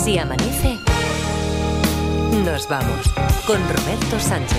Si amanece, nos vamos con Roberto Sánchez.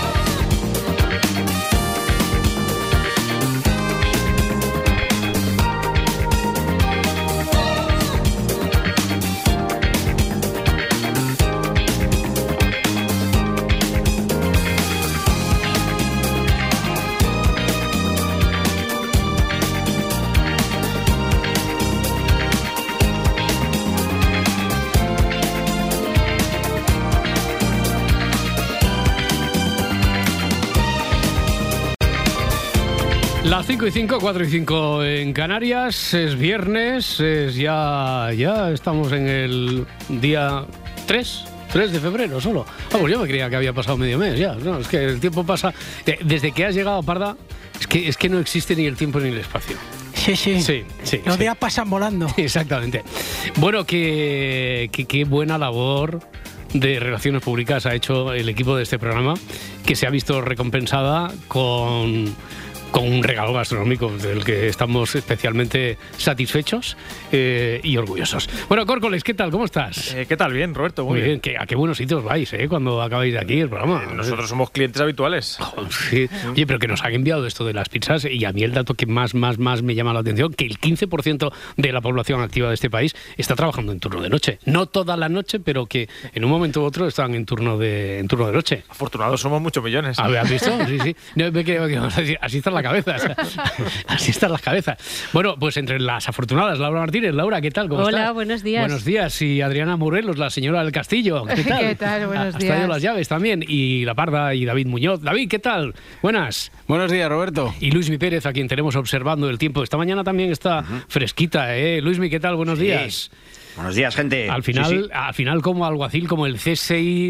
Las 5 y 5, 4 y 5 en Canarias, es viernes, ya estamos en el día 3 de febrero solo. Vamos, yo me creía que había pasado medio mes ya. No, es que el tiempo pasa. Desde que has llegado, Parda, es que no existe ni el tiempo ni el espacio. Sí. Los días pasan volando. Exactamente. Bueno, qué buena labor de relaciones públicas ha hecho el equipo de este programa, que se ha visto recompensada con un regalo gastronómico del que estamos especialmente satisfechos y orgullosos. Bueno, Córcoles, ¿qué tal? ¿Cómo estás? ¿Qué tal? Bien, Roberto, muy bien. ¿A qué buenos sitios vais cuando acabáis de aquí el programa? Nosotros somos clientes habituales. Sí. Oye, pero que nos han enviado esto de las pizzas, y a mí el dato que más me llama la atención, que el 15% de la población activa de este país está trabajando en turno de noche. No toda la noche, pero que en un momento u otro están en turno de noche. Afortunados somos muchos millones. ¿Has visto? Sí. No, así está la cabeza. Así están las cabezas. Bueno, pues entre las afortunadas, Laura Martínez. Laura, ¿qué tal? ¿Cómo estás? Hola, buenos días. Buenos días. Y Adriana Morelos, la señora del Castillo. ¿Qué tal? ¿Qué tal? Buenos días. Has traído las llaves también. Y la Parda y David Muñoz. David, ¿qué tal? Buenas. Buenos días, Roberto. Y Luismi Pérez, a quien tenemos observando el tiempo. Esta mañana también está fresquita, ¿eh? Luismi, ¿qué tal? Buenos días. Buenos días, gente. Al final, como alguacil, como el CSI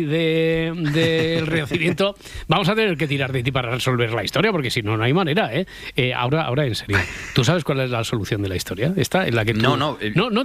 del Renacimiento, vamos a tener que tirar de ti para resolver la historia, porque si no, no hay manera, ¿eh? Ahora, en serio, ¿tú sabes cuál es la solución de la historia? ¿Esta en la que tú... No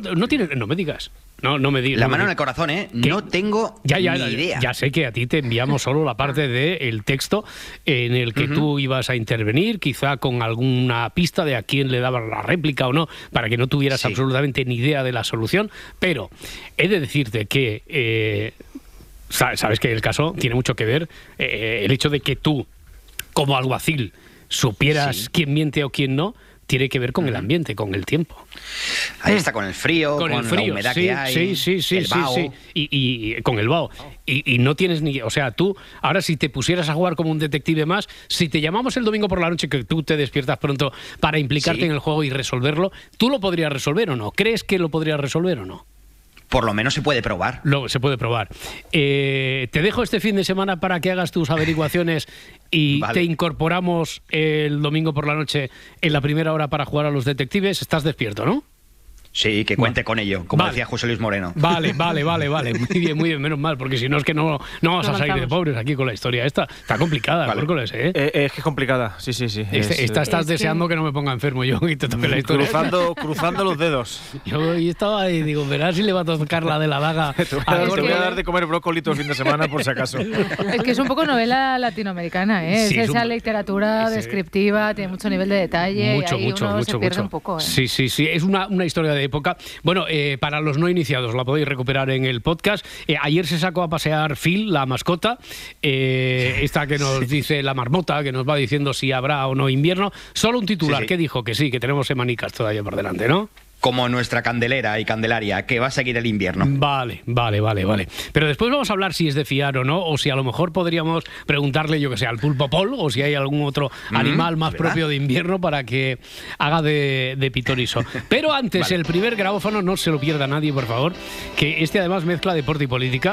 me digas. No me digas. La mano en el corazón, ¿eh? No tengo ni idea. Ya sé que a ti te enviamos solo la parte del texto en el que tú ibas a intervenir, quizá con alguna pista de a quién le dabas la réplica o no, para que no tuvieras absolutamente ni idea de la solución. Pero he de decirte que sabes que el caso tiene mucho que ver el hecho de que tú, como alguacil, supieras quién miente o quién no, tiene que ver con el ambiente, con el tiempo. Ahí está, con el frío, con la humedad que hay, el vaho. Y con el vaho. Y no tienes ni... O sea, tú, ahora si te pusieras a jugar como un detective más, si te llamamos el domingo por la noche, que tú te despiertas pronto para implicarte en el juego y resolverlo, ¿tú lo podrías resolver o no? ¿Crees que lo podrías resolver o no? Por lo menos se puede probar. Se puede probar. Te dejo este fin de semana para que hagas tus averiguaciones y te incorporamos el domingo por la noche en la primera hora para jugar a los detectives. Estás despierto, ¿no? Sí, que cuente con ello, como decía José Luis Moreno. Vale. Muy bien, menos mal, porque si no es que no vamos a salir de pobres aquí con la historia esta. Está complicada, Córcoles, ¿eh? Es que es complicada, sí. Estás deseando que no me ponga enfermo yo y te toque la historia. Cruzando los dedos. Yo estaba ahí, digo, verás si le va a tocar la de la daga. Te voy a dar de comer brócoli todo el fin de semana, por si acaso. Es que es un poco novela latinoamericana, ¿eh? Sí, esa literatura descriptiva, tiene mucho nivel de detalle. Mucho. Se pierde un poco, ¿eh? Sí. Es una historia de época. Bueno, para los no iniciados la podéis recuperar en el podcast. Ayer se sacó a pasear Phil, la mascota, esta que nos dice la marmota, que nos va diciendo si habrá o no invierno. Solo un titular que dijo que sí, que tenemos semanicas todavía por delante, ¿no? Como nuestra Candelera y Candelaria, que va a seguir el invierno. Vale. Pero después vamos a hablar si es de fiar o no, o si a lo mejor podríamos preguntarle, yo que sé, al pulpo Pol, o si hay algún otro animal más propio de invierno para que haga de pitoniso. Pero antes, el primer grabófono, no se lo pierda nadie, por favor, que además mezcla deporte y política.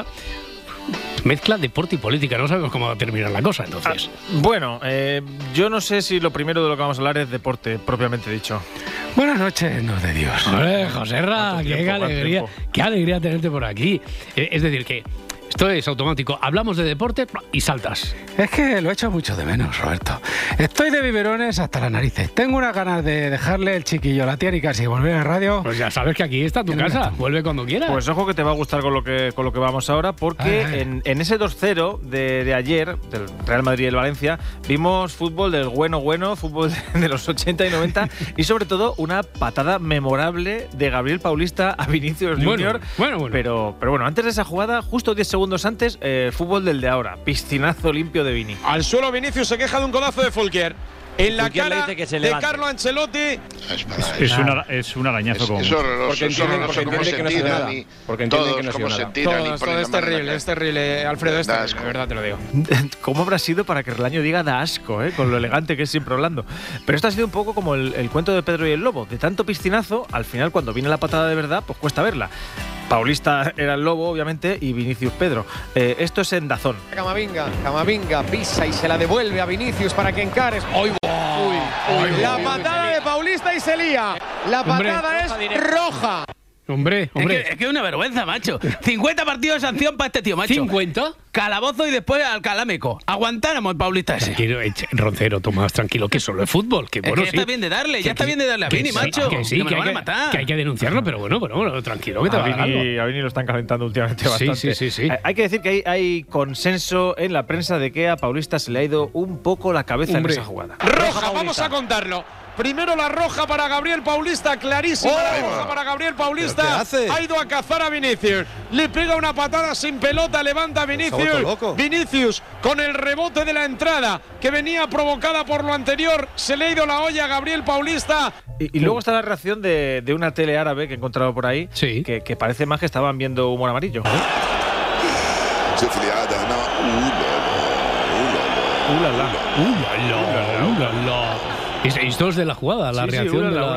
No sabemos cómo va a terminar la cosa, entonces. Bueno, yo no sé si lo primero de lo que vamos a hablar es deporte, propiamente dicho. Buenas noches, no de Dios. Joserra, qué alegría tenerte por aquí. Es decir, que Esto es automático. Hablamos de deporte y saltas. Es que lo echo mucho de menos, Roberto. Estoy de biberones hasta las narices. Tengo unas ganas de dejarle el chiquillo a la tía y casi volver a radio. Pues ya sabes que aquí está tu casa. Vuelve cuando quieras. Pues ojo que te va a gustar con lo que vamos ahora, porque en ese 2-0 de ayer, del Real Madrid y el Valencia, vimos fútbol del bueno, fútbol de los 80 y 90 y sobre todo una patada memorable de Gabriel Paulista a Vinicius Junior. Bueno. Pero bueno, antes de esa jugada, justo 10 segundos antes, fútbol del de ahora. Piscinazo limpio de Vini. Al suelo Vinicius se queja de un codazo de Fulquier. En la cara de Carlo Ancelotti. Es un arañazo. Es horroroso. Porque entienden que no ha sido nada. Todo es terrible, es terrible. Alfredo, de verdad te lo digo. ¿Cómo habrá sido para que Relaño diga da asco, con lo elegante que es siempre hablando? Pero esto ha sido un poco como el cuento de Pedro y el Lobo. De tanto piscinazo, al final cuando viene la patada de verdad, pues cuesta verla. Paulista era el Lobo, obviamente, y Vinicius Pedro. Esto es en DAZN. Camavinga pisa y se la devuelve a Vinicius para que encares. La patada de Paulista y se lía. La patada es roja. Hombre. Es que es una vergüenza, macho. 50 partidos de sanción para este tío, macho. ¿50? Calabozo y después al Calameco. Aguantáramos el Paulista ese. Tranquilo, Roncero, tú más tranquilo, que solo es fútbol. Que bueno, ya está bien de darle, a Vini, macho. Que me lo van a matar. Que hay que denunciarlo, pero bueno, tranquilo, que te va a dar algo. A Vini lo están calentando últimamente bastante. Sí. Hay que decir que hay consenso en la prensa de que a Paulista se le ha ido un poco la cabeza en esa jugada. Roja, vamos a contarlo. Primero la roja para Gabriel Paulista, clarísima la roja para Gabriel Paulista. Ha ido a cazar a Vinicius. Le pega una patada sin pelota, levanta a Vinicius. Vinicius con el rebote de la entrada que venía provocada por lo anterior. Se le ha ido la olla a Gabriel Paulista. Y luego está la reacción de una tele árabe que he encontrado por ahí, que parece más que estaban viendo humor amarillo. Esto es de la jugada, la reacción de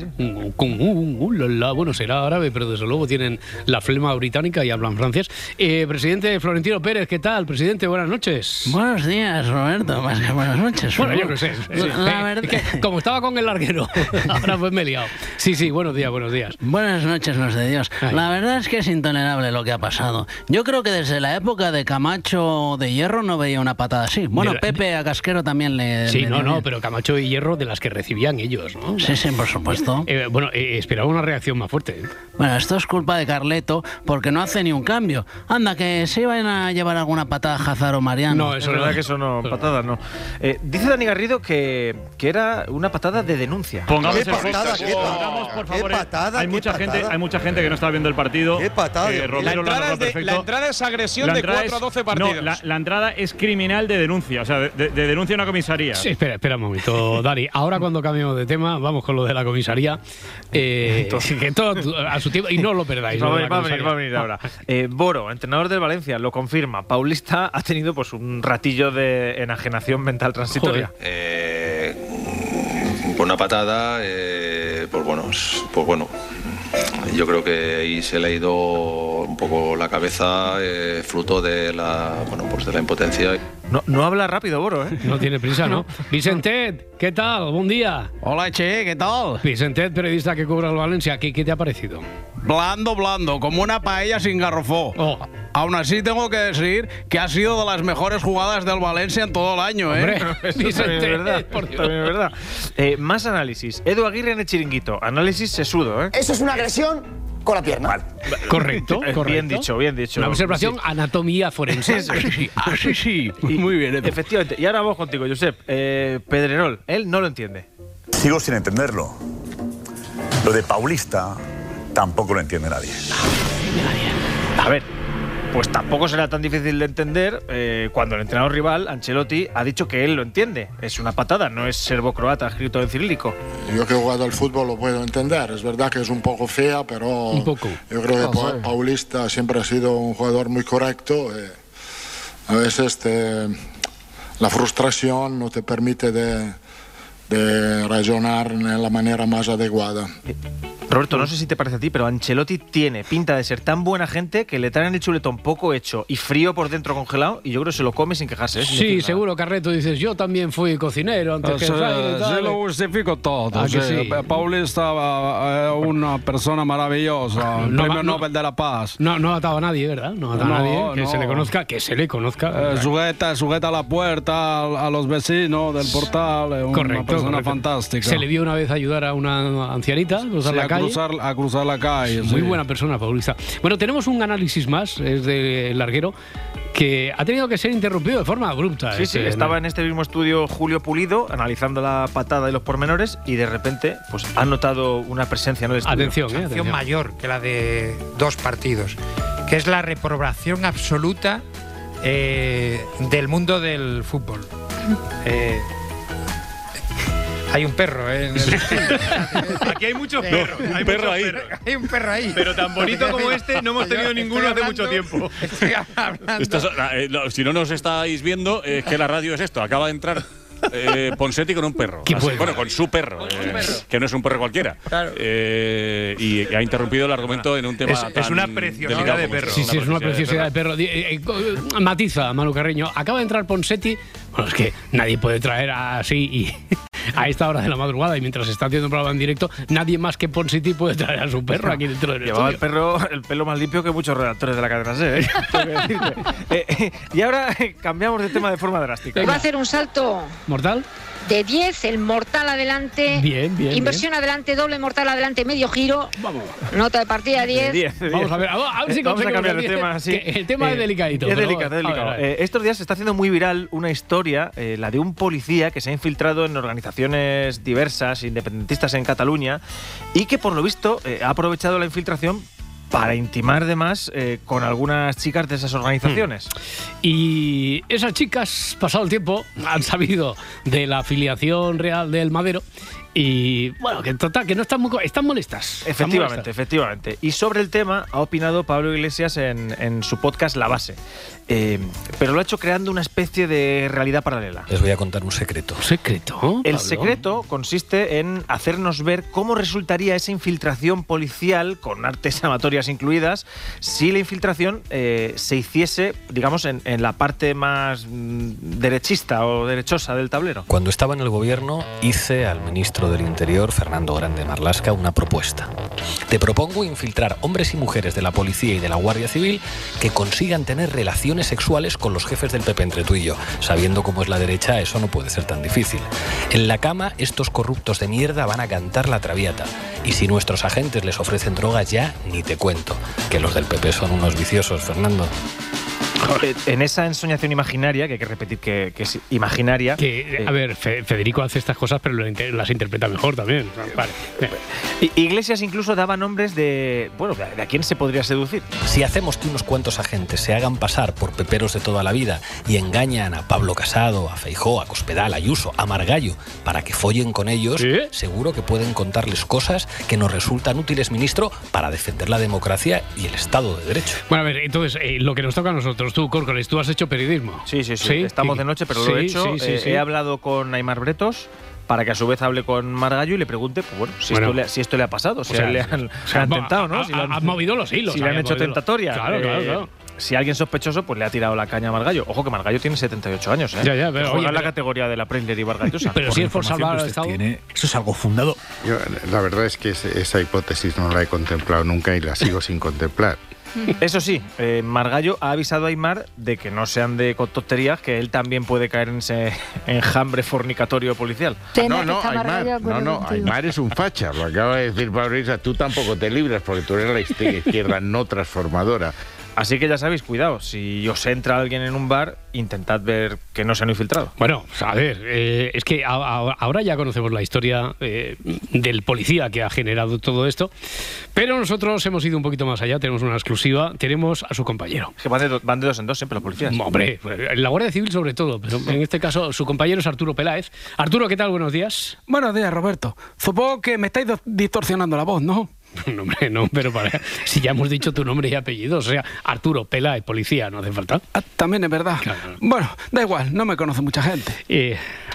la... Bueno, será árabe, pero desde luego tienen la flema británica y hablan francés. Presidente Florentino Pérez, ¿qué tal? Presidente, buenas noches. Buenos días, Roberto. Más que buenas noches. Bueno, yo qué sé. La verdad... como estaba con el larguero, ahora pues me he liado. Sí, buenos días. Buenas noches, los de Dios. La verdad es que es intolerable lo que ha pasado. Yo creo que desde la época de Camacho de Hierro no veía una patada así. Bueno, Pepe a Casquero también le... Sí, pero Camacho y Hierro de las que recibían ellos, ¿no? Sí, por supuesto. Esperaba una reacción más fuerte. Bueno, esto es culpa de Carleto porque no hace ni un cambio. Anda, que se iban a llevar alguna patada a Hazard o Mariano. No, es verdad que eso no, patadas no. Dice Dani Garrido que era una patada de denuncia. Pongamos por favor. Hay mucha gente que no está viendo el partido. ¿Qué patada? La entrada es agresión de 4 a 12 partidos. No, la entrada es criminal de denuncia, o sea, de denuncia a una comisaría. Sí, espera un momento, Dani. Ahora cuando cambiemos de tema, vamos con lo de la comisaría. Que todo a su tiempo, y no lo perdáis. Va a venir ahora. Boro, entrenador del Valencia, lo confirma. Paulista ha tenido pues un ratillo de enajenación mental transitoria. Una patada, pues bueno. Yo creo que ahí se le ha ido un poco la cabeza, fruto de la impotencia. No habla rápido, Boro, ¿eh? No tiene prisa, ¿no? Vicentet, ¿qué tal? Buen día. Hola, Che, ¿qué tal? Vicentet, periodista que cubre el Valencia, ¿qué te ha parecido? Blando, como una paella sin garrofó. Aún así tengo que decir que ha sido de las mejores jugadas del Valencia en todo el año, ¿eh? Vicente, es verdad. Más análisis. Edu Aguirre en el Chiringuito. Análisis sesudo, ¿eh? Eso es una agresión con la pierna. Vale. Correcto. Bien dicho. Una observación, anatomía forense. Sí. Muy bien, Edu. Efectivamente. Y ahora vamos contigo, Josep. Pedrerol, él no lo entiende. Sigo sin entenderlo. Lo de Paulista tampoco lo entiende nadie. A ver, pues tampoco será tan difícil de entender cuando el entrenador rival, Ancelotti, ha dicho que él lo entiende. Es una patada, no es serbo-croata escrito en cirílico. Yo que he jugado al fútbol lo puedo entender. Es verdad que es un poco fea, pero yo creo que Paulista siempre ha sido un jugador muy correcto. A veces la frustración no te permite de razonar de la manera más adecuada. Roberto, no sé si te parece a ti, pero Ancelotti tiene pinta de ser tan buena gente que le traen el chuletón poco hecho y frío por dentro congelado y yo creo que se lo come sin quejarse. Sí, seguro, Carreto, dices, yo también fui cocinero antes que se lo justifico todo. Sí. Paulista, una persona maravillosa, premio Nobel de la Paz. No ha matado a nadie, ¿verdad? No ha matado a nadie, que se le conozca. Sujeta la puerta a los vecinos del portal, una persona fantástica. Se le vio una vez ayudar a una ancianita a cruzar la calle. A cruzar la calle. Muy buena persona, Paulista. Bueno, tenemos un análisis más, es de Larguero, que ha tenido que ser interrumpido de forma abrupta. Sí, estaba en este mismo estudio Julio Pulido analizando la patada y los pormenores y de repente pues ha notado una presencia en el estudio. Atención mayor que la de 2 partidos, que es la reprobación absoluta del mundo del fútbol. Hay un perro, en el Aquí hay muchos perros. Hay un perro ahí. Pero tan bonito como este no hemos tenido ninguno hace mucho tiempo. Si no nos estáis viendo, es que la radio es esto. Acaba de entrar Ponseti con un perro. Bueno, con su perro, que no es un perro cualquiera. Claro. Y ha interrumpido el argumento en un tema es una preciosidad de perro. Sí, es una preciosidad de perro. Matiza, Manu Carreño. Acaba de entrar Ponseti. Bueno, es que nadie puede traer así y a esta hora de la madrugada y mientras se está haciendo un programa en directo, nadie más que Ponseti puede traer a su perro aquí dentro del estudio. Llevaba el pelo más limpio que muchos redactores de la cadena SER. Y ahora cambiamos de tema de forma drástica. Va a hacer un salto mortal de 10, el mortal adelante. Bien. Inversión adelante, doble mortal adelante, medio giro. Vamos. Nota de partida 10. Vamos a ver si vamos a cambiar de tema. Sí. El tema es delicadito. Es delicado. Estos días se está haciendo muy viral una historia, la de un policía que se ha infiltrado en organizaciones diversas, independentistas en Cataluña, y que por lo visto ha aprovechado la infiltración para intimar de más con algunas chicas de esas organizaciones. Y esas chicas, pasado el tiempo, han sabido de la afiliación real del Madero. Y bueno, que en total, que no están molestas. Efectivamente. Y sobre el tema ha opinado Pablo Iglesias en su podcast La Base. Pero lo ha hecho creando una especie de realidad paralela. Les voy a contar un secreto. ¿Secreto? El secreto consiste en hacernos ver cómo resultaría esa infiltración policial, con artes amatorias incluidas, si la infiltración se hiciese, digamos, en la parte más derechista o derechosa del tablero. Cuando estaba en el gobierno, hice al ministro del Interior, Fernando Grande Marlaska, una propuesta. Te propongo infiltrar hombres y mujeres de la policía y de la Guardia Civil que consigan tener relaciones sexuales con los jefes del PP entre tú y yo. Sabiendo cómo es la derecha, eso no puede ser tan difícil. En la cama, estos corruptos de mierda van a cantar la Traviata. Y si nuestros agentes les ofrecen drogas, ya ni te cuento. Que los del PP son unos viciosos, Fernando. En esa ensoñación imaginaria, que hay que repetir que es imaginaria... A ver, Federico hace estas cosas, pero las interpreta mejor también. Vale. Iglesias incluso daba nombres de a quién se podría seducir. Si hacemos que unos cuantos agentes se hagan pasar por peperos de toda la vida y engañan a Pablo Casado, a Feijóo, a Cospedal, a Ayuso, a Margallo, para que follen con ellos, seguro que pueden contarles cosas que nos resultan útiles, ministro, para defender la democracia y el Estado de Derecho. Bueno, a ver, entonces, lo que nos toca a nosotros, tú, Córcoles, tú has hecho periodismo. Sí. Estamos de noche, pero lo he hecho. He hablado con Aimar Bretos para que a su vez hable con Margallo y le pregunte si esto le ha pasado, si le han tentado, ¿no? Han movido los hilos. Si le han hecho tentatoria. Claro. Si alguien sospechoso, pues le ha tirado la caña a Margallo. Ojo que Margallo tiene 78 años, ¿eh? Ya, pero juega en la categoría de la Premier y Vargallosa. Pero si es por salvar al Estado. Eso es algo fundado. Yo, la verdad es que esa hipótesis no la he contemplado nunca y la sigo sin contemplar. Eso sí, Margallo ha avisado a Aimar de que no se ande con tonterías, que él también puede caer en ese enjambre fornicatorio policial. Aimar es un facha, lo acaba de decir Pablo Iglesias. Tú tampoco te libras porque tú eres la izquierda no transformadora. Así que ya sabéis, cuidado, si os entra alguien en un bar, intentad ver que no se han infiltrado. Bueno, a ver, es que ahora ya conocemos la historia del policía que ha generado todo esto, pero nosotros hemos ido un poquito más allá, tenemos una exclusiva, tenemos a su compañero. Que van de dos en dos siempre los policías. Hombre, en la Guardia Civil sobre todo, pero en este caso su compañero es Arturo Peláez. Arturo, ¿qué tal? Buenos días. Buenos días, Roberto. Supongo que me estáis distorsionando la voz, ¿no? No, pero si ya hemos dicho tu nombre y apellido, o sea, Arturo Peláez, policía, no hace falta. También es verdad. Claro. Bueno, da igual, no me conoce mucha gente.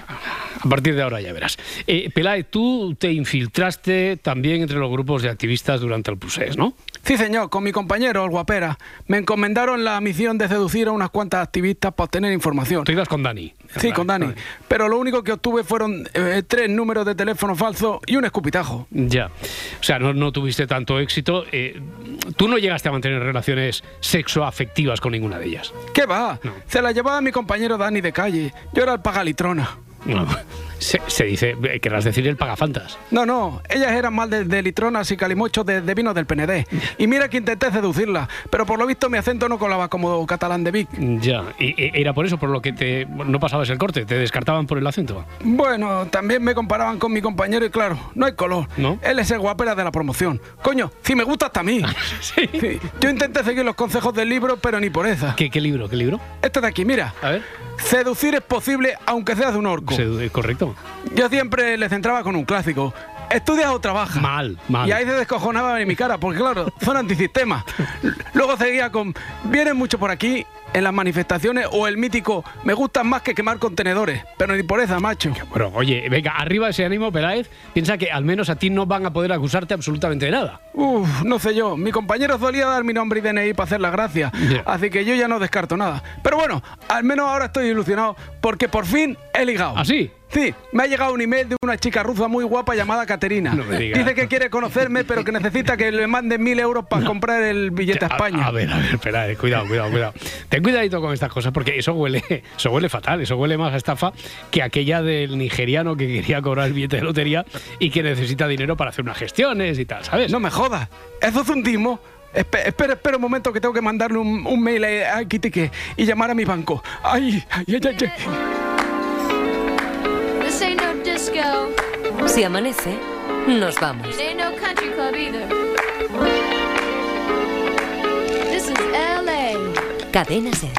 A partir de ahora ya verás. Peláez, tú te infiltraste también entre los grupos de activistas durante el procés, ¿no? Sí, señor, con mi compañero, el Guapera. Me encomendaron la misión de seducir a unas cuantas activistas para obtener información. ¿Tú ibas con Dani? Sí, con Dani. Pero lo único que obtuve fueron 3 números de teléfono falsos y un escupitajo. Ya. O sea, no tuviste tanto éxito. Tú no llegaste a mantener relaciones sexoafectivas con ninguna de ellas. ¿Qué va? No. Se la llevaba mi compañero Dani de calle. Yo era el pagalitrona. No, se dice, querrás decir el pagafantas. No, ellas eran más de litronas y calimochos de vino del PND. Y mira que intenté seducirla, pero por lo visto mi acento no colaba como catalán de Vic. Ya, y era por eso por lo que no pasabas el corte, te descartaban por el acento. Bueno, también me comparaban con mi compañero y claro, no hay color. ¿No? Él es el Guapera de la promoción. Coño, si me gusta hasta a mí. ¿Sí? Sí. Yo intenté seguir los consejos del libro, pero ni por esa. ¿Qué libro? Este de aquí, mira. A ver. Seducir es posible aunque seas de un orco. Correcto. Yo siempre le centraba con un clásico. ¿Estudias o trabajas? Mal. Y ahí se descojonaba en mi cara, porque claro, son antisistemas. Luego seguía con, vienen mucho por aquí en las manifestaciones o el mítico, me gustan más que quemar contenedores, pero ni por esa, macho. Bueno, oye, venga, arriba ese ánimo, Peláez. Piensa que al menos a ti no van a poder acusarte absolutamente de nada. No sé yo. Mi compañero solía dar mi nombre y DNI para hacer la gracia, así que yo ya no descarto nada. Pero bueno, al menos ahora estoy ilusionado porque por fin he ligado. ¿Ah, sí? Sí, me ha llegado un email de una chica rusa muy guapa llamada Caterina. No me digas. Dice que quiere conocerme, pero que necesita que le manden 1.000 euros para comprar el billete a España. A ver, espera, cuidado. Ten cuidadito con estas cosas porque eso huele fatal, eso huele más a estafa que aquella del nigeriano que quería cobrar el billete de lotería y que necesita dinero para hacer unas gestiones y tal, ¿sabes? No me jodas, eso es un timo. Espera un momento que tengo que mandarle un mail a Kitty y llamar a mi banco. Ay. Si amanece, nos vamos. Cadena SER.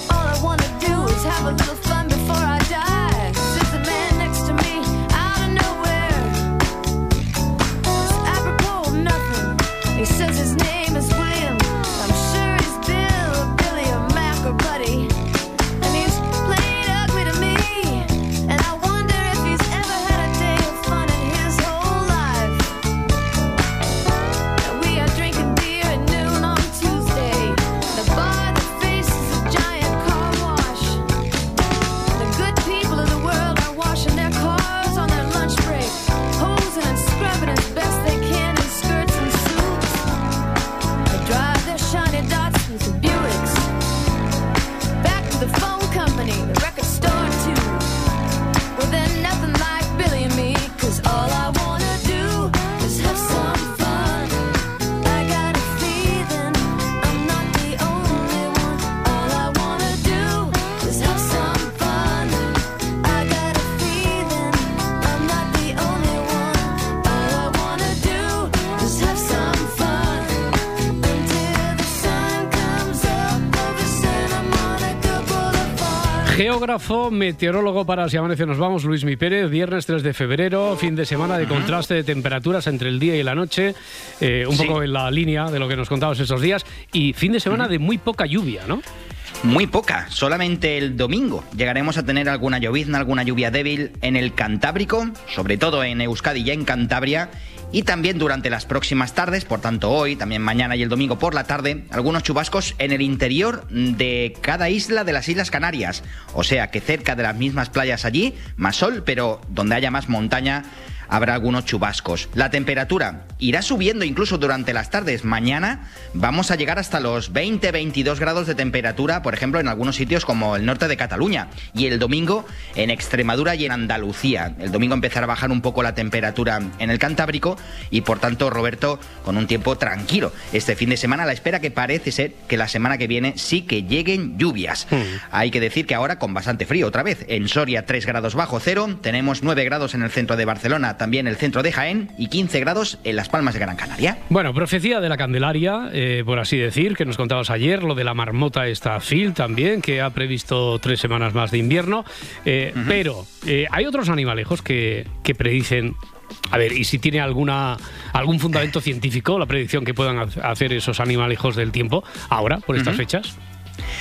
Geógrafo, meteorólogo para Si Amanece Nos Vamos, Luis Mi Pérez. Viernes 3 de febrero, fin de semana de contraste de temperaturas entre el día y la noche, poco en la línea de lo que nos contabas esos días, y fin de semana de muy poca lluvia, ¿no? Muy poca, solamente el domingo llegaremos a tener alguna llovizna, alguna lluvia débil en el Cantábrico, sobre todo en Euskadi y en Cantabria, y también durante las próximas tardes, por tanto hoy, también mañana y el domingo por la tarde, algunos chubascos en el interior de cada isla de las Islas Canarias, o sea que cerca de las mismas playas allí, más sol, pero donde haya más montaña habrá algunos chubascos. La temperatura irá subiendo incluso durante las tardes. Mañana vamos a llegar hasta los 20-22 grados de temperatura, por ejemplo, en algunos sitios como el norte de Cataluña. Y el domingo en Extremadura y en Andalucía. El domingo empezará a bajar un poco la temperatura en el Cantábrico y, por tanto, Roberto, con un tiempo tranquilo. Este fin de semana, a la espera que parece ser que la semana que viene sí que lleguen lluvias. Hay que decir que ahora con bastante frío otra vez. En Soria 3 grados bajo cero, tenemos 9 grados en el centro de Barcelona, también el centro de Jaén, y 15 grados en Las Palmas de Gran Canaria. Bueno, profecía de la Candelaria, por así decir, que nos contabas ayer, lo de la marmota esta Phil también, que ha previsto 3 semanas más de invierno, pero hay otros animalejos que predicen. A ver, ¿y si tiene algún fundamento científico la predicción que puedan hacer esos animalejos del tiempo ahora, por estas fechas?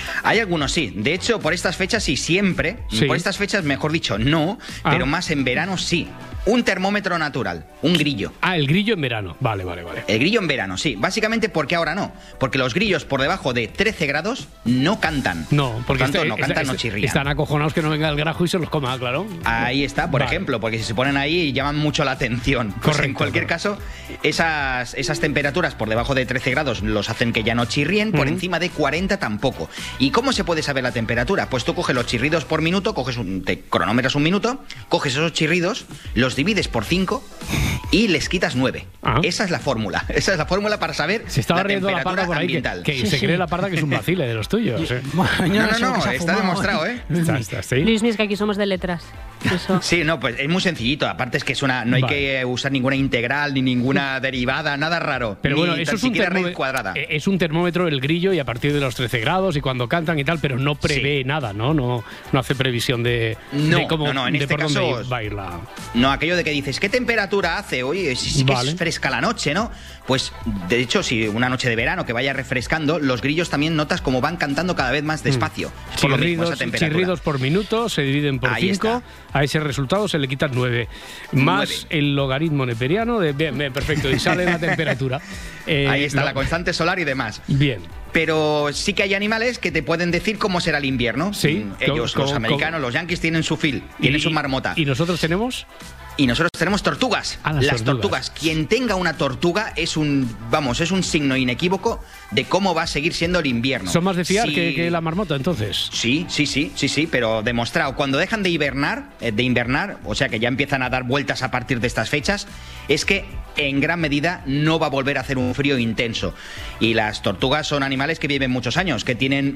Hay algunos sí. De hecho, por estas fechas sí, siempre. Sí. Por estas fechas, mejor dicho, no. Pero más en verano sí. Un termómetro natural, un grillo. El grillo en verano. Vale. El grillo en verano, sí. Básicamente, ¿por qué ahora no? Porque los grillos por debajo de 13 grados no cantan. No, porque no cantan, no chirrían. Están acojonados que no venga el grajo y se los coma, claro. Ahí está, por ejemplo, porque si se ponen ahí llaman mucho la atención. Pues en cualquier caso, esas temperaturas por debajo de 13 grados los hacen que ya no chirríen, por encima de 40 tampoco. ¿Y cómo se puede saber la temperatura? Pues tú coges los chirridos por minuto, te cronometras un minuto, coges esos chirridos, los divides por 5 y les quitas 9. Esa es la fórmula. Esa es la fórmula para saber se estaba la riendo temperatura la parda por ahí ambiental. Que se cree la parda que es un vacile de los tuyos. No, está demostrado, ¿eh? Luis, es que aquí somos de letras. Eso. Sí, no, pues es muy sencillito. Aparte es que no hay que usar ninguna integral ni ninguna derivada, nada raro. Pero ni bueno, eso es un raíz cuadrada. Es un termómetro el grillo y a partir de los 13 grados y cuando cantan y tal, pero no prevé nada, ¿no? No hace previsión de cómo en este por caso dónde va a ir la... No, aquello de que dices, ¿qué temperatura hace? Oye, sí que es fresca la noche, ¿no? Pues, de hecho, si una noche de verano que vaya refrescando, los grillos también notas como van cantando cada vez más despacio. Por lo mismo, esa temperatura. Chirridos por minuto se dividen por 5. A ese resultado se le quitan 9. Más el logaritmo neperiano de... Bien, perfecto. Y sale la temperatura. Ahí está, la constante solar y demás. Bien. Pero sí que hay animales que te pueden decir cómo será el invierno. Sí. Ellos, los americanos, los yanquis, tienen su fil, tienen su marmota. ¿Y nosotros tenemos? Y nosotros tenemos tortugas. Las tortugas. Quien tenga una tortuga es un signo inequívoco de cómo va a seguir siendo el invierno. ¿Son más de fiar que la marmota, entonces? Sí, pero demostrado. Cuando dejan de invernar, o sea que ya empiezan a dar vueltas a partir de estas fechas, es que en gran medida no va a volver a hacer un frío intenso. Y las tortugas son animales que viven muchos años, que tienen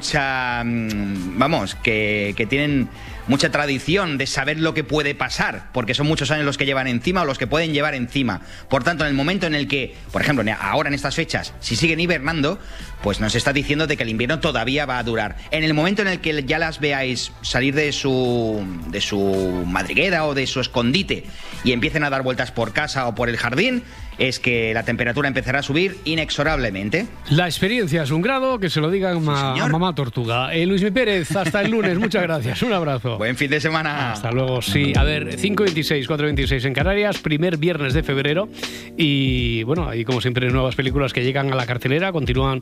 que tienen mucha tradición de saber lo que puede pasar, porque son muchos años los que llevan encima o los que pueden llevar encima. Por tanto, en el momento en el que, por ejemplo, ahora en estas fechas, si siguen hibernando, pues nos está diciendo de que el invierno todavía va a durar. En el momento en el que ya las veáis salir de su madriguera o de su escondite y empiecen a dar vueltas por casa o por el jardín, es que la temperatura empezará a subir inexorablemente. La experiencia es un grado, que se lo digan a mamá tortuga. Luis Mi Pérez, hasta el lunes, muchas gracias, un abrazo. Buen fin de semana. Hasta luego, sí. A ver, 5:26, 4:26 en Canarias, primer viernes de febrero y bueno, hay como siempre nuevas películas que llegan a la cartelera, continúan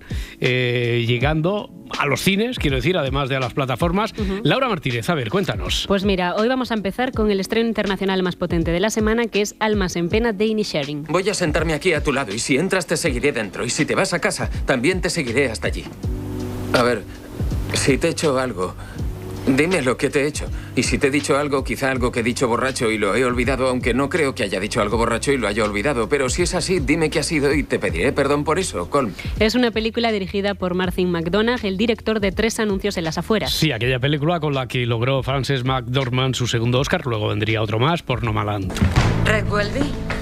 llegando a los cines, quiero decir, además de a las plataformas. Laura Martínez, a ver, cuéntanos. Pues mira, hoy vamos a empezar con el estreno internacional más potente de la semana, que es Almas en pena de Inisherin. Voy a sentarme aquí a tu lado y si entras te seguiré dentro y si te vas a casa también te seguiré hasta allí. A ver, si te he hecho algo, dime lo que te he hecho. Y si te he dicho algo, quizá algo que he dicho borracho y lo he olvidado, aunque no creo que haya dicho algo borracho y lo haya olvidado. Pero si es así, dime qué ha sido y te pediré perdón por eso, Colm. Es una película dirigida por Martin McDonagh, el director de 3 anuncios en las afueras. Sí, aquella película con la que logró Frances McDormand su segundo Oscar, luego vendría otro más por Nomadland. ¿Red Welby?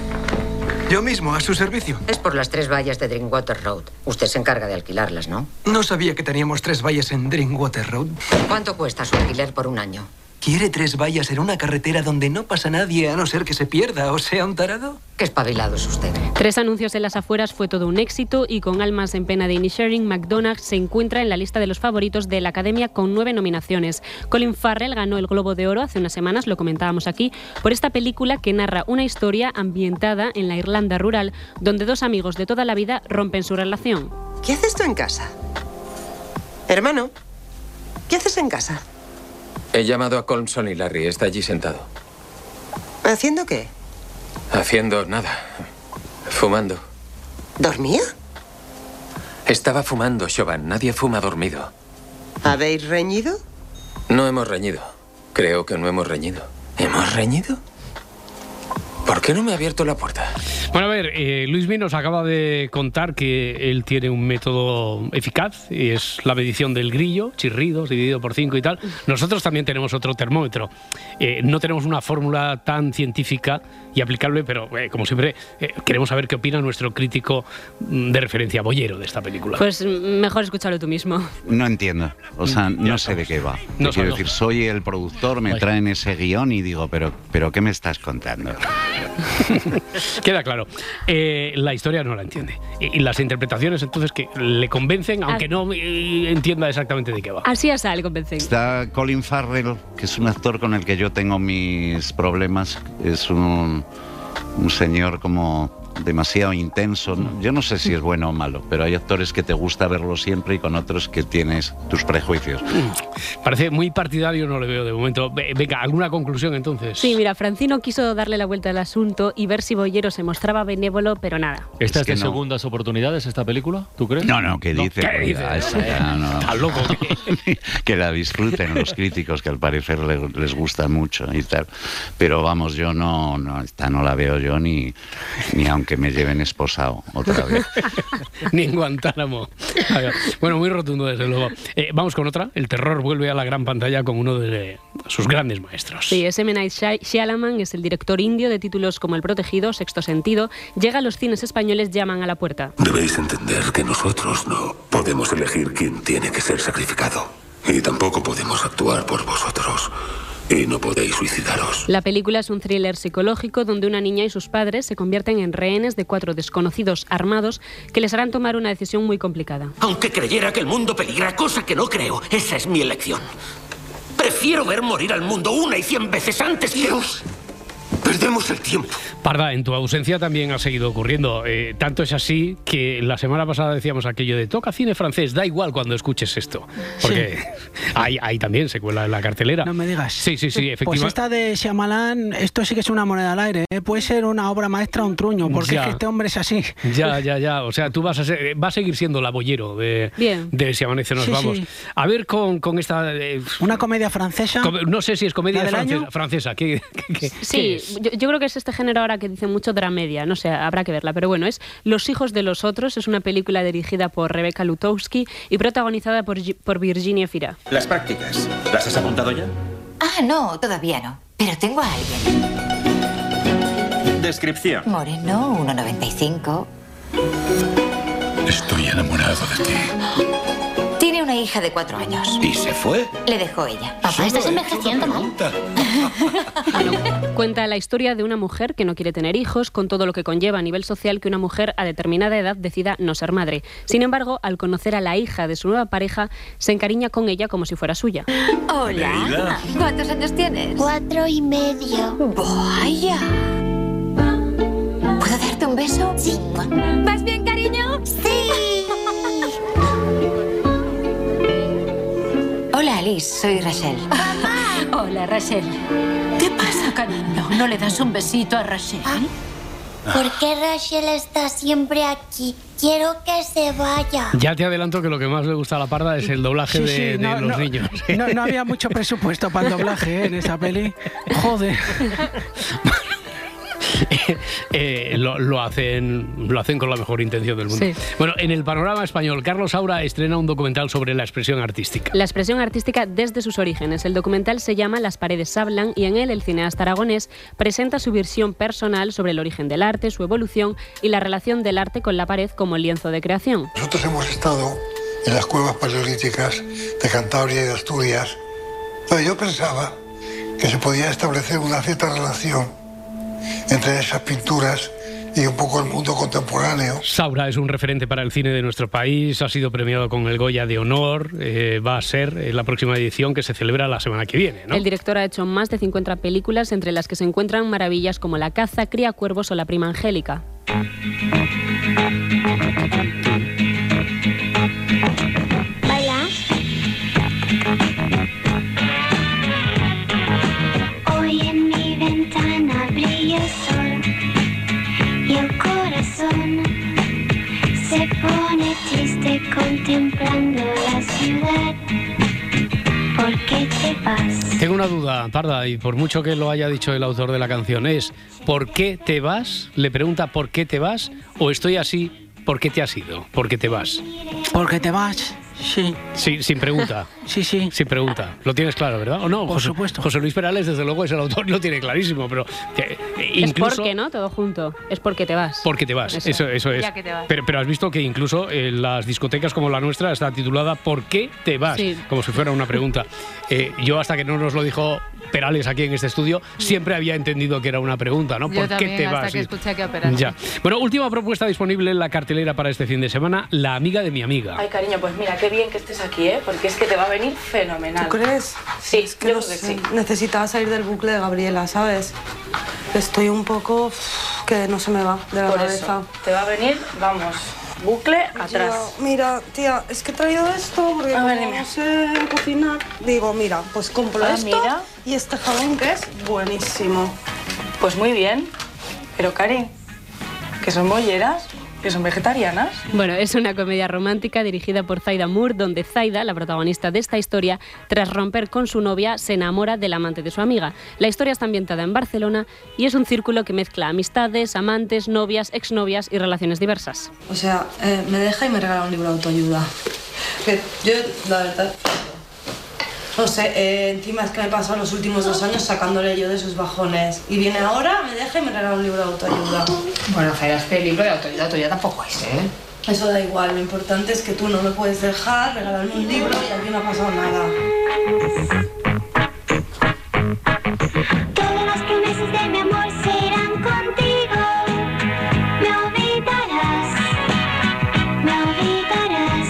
Yo mismo, a su servicio. Es por las 3 vallas de Drinkwater Road. Usted se encarga de alquilarlas, ¿no? No sabía que teníamos 3 vallas en Drinkwater Road. ¿Cuánto cuesta su alquiler por un año? ¿Quiere 3 vallas en una carretera donde no pasa nadie a no ser que se pierda o sea un tarado? Qué espabilado es usted. 3 anuncios en las afueras fue todo un éxito y con Almas en pena de Inisherin, McDonagh se encuentra en la lista de los favoritos de la Academia con 9 nominaciones. Colin Farrell ganó el Globo de Oro hace unas semanas, lo comentábamos aquí, por esta película que narra una historia ambientada en la Irlanda rural, donde 2 amigos de toda la vida rompen su relación. ¿Qué haces tú en casa? Hermano, ¿qué haces en casa? He llamado a Colmson y Larry, está allí sentado. ¿Haciendo qué? Haciendo nada. Fumando. ¿Dormía? Estaba fumando, Siobhan. Nadie fuma dormido. ¿Habéis reñido? No hemos reñido. Creo que no hemos reñido. ¿Hemos reñido? ¿Por qué no me ha abierto la puerta? Bueno, a ver, Luismi nos acaba de contar que él tiene un método eficaz y es la medición del grillo, chirridos, dividido por 5 y tal. Nosotros también tenemos otro termómetro. No tenemos una fórmula tan científica y aplicable, pero como siempre queremos saber qué opina nuestro crítico de referencia, Bollero, de esta película. Pues mejor escúchalo tú mismo. No entiendo, o sea, no sé de qué va. Quiero decir, soy el productor, me traen ese guión y digo, pero ¿qué me estás contando? Queda claro. La historia no la entiende. Y las interpretaciones, entonces, que le convencen, aunque no entienda exactamente de qué va. Así le convencen. Está Colin Farrell, que es un actor con el que yo tengo mis problemas. Es un señor como demasiado intenso. Yo no sé si es bueno o malo, pero hay actores que te gusta verlo siempre y con otros que tienes tus prejuicios. Parece muy partidario, no le veo de momento. Venga, ¿alguna conclusión entonces? Sí, mira, Francino quiso darle la vuelta al asunto y ver si Bollero se mostraba benévolo, pero nada. ¿Esta es de segundas oportunidades, esta película? ¿Tú crees? No, ¿qué dice? ¿Qué dice? Está loco. Que la disfruten los críticos, que al parecer les gusta mucho y tal. Pero vamos, yo esta no la veo yo ni aunque me lleven esposado otra vez. Ni en Guantánamo. Bueno, muy rotundo desde luego. Vamos con otra. El terror vuelve a la gran pantalla con uno de sus grandes maestros. Sí, es M. Night Shyamalan, es el director indio de títulos como El Protegido, Sexto Sentido. Llega a los cines españoles, llaman a la puerta. Debéis entender que nosotros no podemos elegir quién tiene que ser sacrificado. Y tampoco podemos actuar por vosotros. Y no podéis suicidaros. La película es un thriller psicológico donde una niña y sus padres se convierten en rehenes de 4 desconocidos armados que les harán tomar una decisión muy complicada. Aunque creyera que el mundo peligra, cosa que no creo, esa es mi elección. Prefiero ver morir al mundo 1 y 100 veces antes que... Perdemos el tiempo. Parda, en tu ausencia también ha seguido ocurriendo. Tanto es así que la semana pasada decíamos aquello de toca cine francés, da igual cuando escuches esto. Porque hay también secuela en la cartelera. No me digas. Sí, efectivamente. Pues esta de Shyamalan, esto sí que es una moneda al aire. Puede ser una obra maestra o un truño, porque es que este hombre es así. Ya. O sea, tú va a seguir siendo la Bollero de Si amanece nos vamos. Sí. A ver con esta... ¿Una comedia francesa? No sé si es comedia francesa. Sí, yo creo que es este género ahora que dicen mucho dramedia, no sé, habrá que verla, pero bueno, es Los hijos de los otros, es una película dirigida por Rebecca Lutowski y protagonizada por Virginia Fira. Las prácticas, ¿las has apuntado ya? No, todavía no, pero tengo a alguien. Descripción. Moreno, 1,95. Estoy enamorado de ti. Tiene una hija de 4 años. ¿Y se fue? Le dejó ella. Papá, estás envejeciendo mal. Cuenta la historia de una mujer que no quiere tener hijos, con todo lo que conlleva a nivel social que una mujer a determinada edad decida no ser madre. Sin embargo, al conocer a la hija de su nueva pareja, se encariña con ella como si fuera suya. Hola. ¿Cuántos años tienes? 4 y medio. Vaya. ¿Puedo darte un beso? Sí. ¿Vas bien, cariño? Sí. Hola, Alice, soy Rachel. ¡Mamá! Hola, Rachel. ¿Qué pasa, cariño? ¿No le das un besito a Rachel? ¿Por qué Rachel está siempre aquí? Quiero que se vaya. Ya te adelanto que lo que más le gusta a la Parda es el doblaje de los niños. No había mucho presupuesto para el doblaje en esa peli. Joder. Lo hacen con la mejor intención del mundo. Sí. Bueno, en el panorama español, Carlos Saura estrena un documental sobre la expresión artística. La expresión artística desde sus orígenes. El documental se llama Las paredes hablan y en él el cineasta aragonés presenta su visión personal sobre el origen del arte, su evolución y la relación del arte con la pared como lienzo de creación. Nosotros hemos estado en las cuevas paleolíticas de Cantabria y de Asturias. Entonces yo pensaba que se podía establecer una cierta relación entre esas pinturas y un poco el mundo contemporáneo. Saura es un referente para el cine de nuestro país, ha sido premiado con el Goya de Honor, va a ser la próxima edición que se celebra la semana que viene, ¿no? El director ha hecho más de 50 películas, entre las que se encuentran maravillas como La caza, Cría cuervos o La prima Angélica. ¿Bailas? Hoy en mi ventana brilla el sol y el corazón se pone triste contemplando la ciudad. ¿Por qué te vas? Tengo una duda, Parda, y por mucho que lo haya dicho el autor de la canción, es ¿por qué te vas? Le pregunta ¿por qué te vas? ¿O estoy así? ¿Por qué te has ido? ¿Por qué te vas? ¿Por qué te vas? Sí. Sí, sin pregunta. Sí. Sin pregunta. Lo tienes claro, ¿verdad? ¿O no? Por supuesto. José Luis Perales, desde luego, es el autor y lo tiene clarísimo, pero incluso... Es porque, ¿no? Todo junto. Es porque te vas. Porque te vas. Eso es. Ya que te vas. Pero has visto que incluso en las discotecas como la nuestra está titulada ¿por qué te vas? Sí. Como si fuera una pregunta. Yo hasta que no nos lo dijo Perales aquí en este estudio, siempre había entendido que era una pregunta, ¿no? ¿Por qué te vas? Hasta que escuché aquí a Perales. Ya. Bueno, última propuesta disponible en la cartelera para este fin de semana, La amiga de mi amiga. Ay, cariño, pues mira, qué bien que estés aquí, ¿eh? Porque es que te va a venir fenomenal. ¿Tú crees? Sí, es que yo no creo que sé. sí. Necesitaba salir del bucle de Gabriela, ¿sabes? Estoy un poco... que no se me va de la Por cabeza. eso, te va a venir, vamos, bucle atrás. Mira, tía, es que he traído esto porque A ver, como dime. no sé cocinar. Digo, mira, pues compro esto mira. y este jabón que es buenísimo. Pues muy bien, pero Cari, que son bolleras, que son vegetarianas. Bueno, es una comedia romántica dirigida por Zaida Moore, donde Zaida, la protagonista de esta historia, tras romper con su novia, se enamora del amante de su amiga. La historia está ambientada en Barcelona y es un círculo que mezcla amistades, amantes, novias, exnovias y relaciones diversas. O sea, me deja y me regala un libro de autoayuda. Que yo, la verdad, no sé, encima es que me he pasado los últimos 2 años sacándole yo de sus bajones. Y viene ahora, me deja y me regala un libro de autoayuda. Bueno, Zaida, este libro de autoayuda tampoco es, ¿eh? Eso da igual, lo importante es que tú no me puedes dejar, regalarme un libro y aquí no ha pasado nada. Todos los meses de mi amor serán contigo. Me olvidarás, me olvidarás.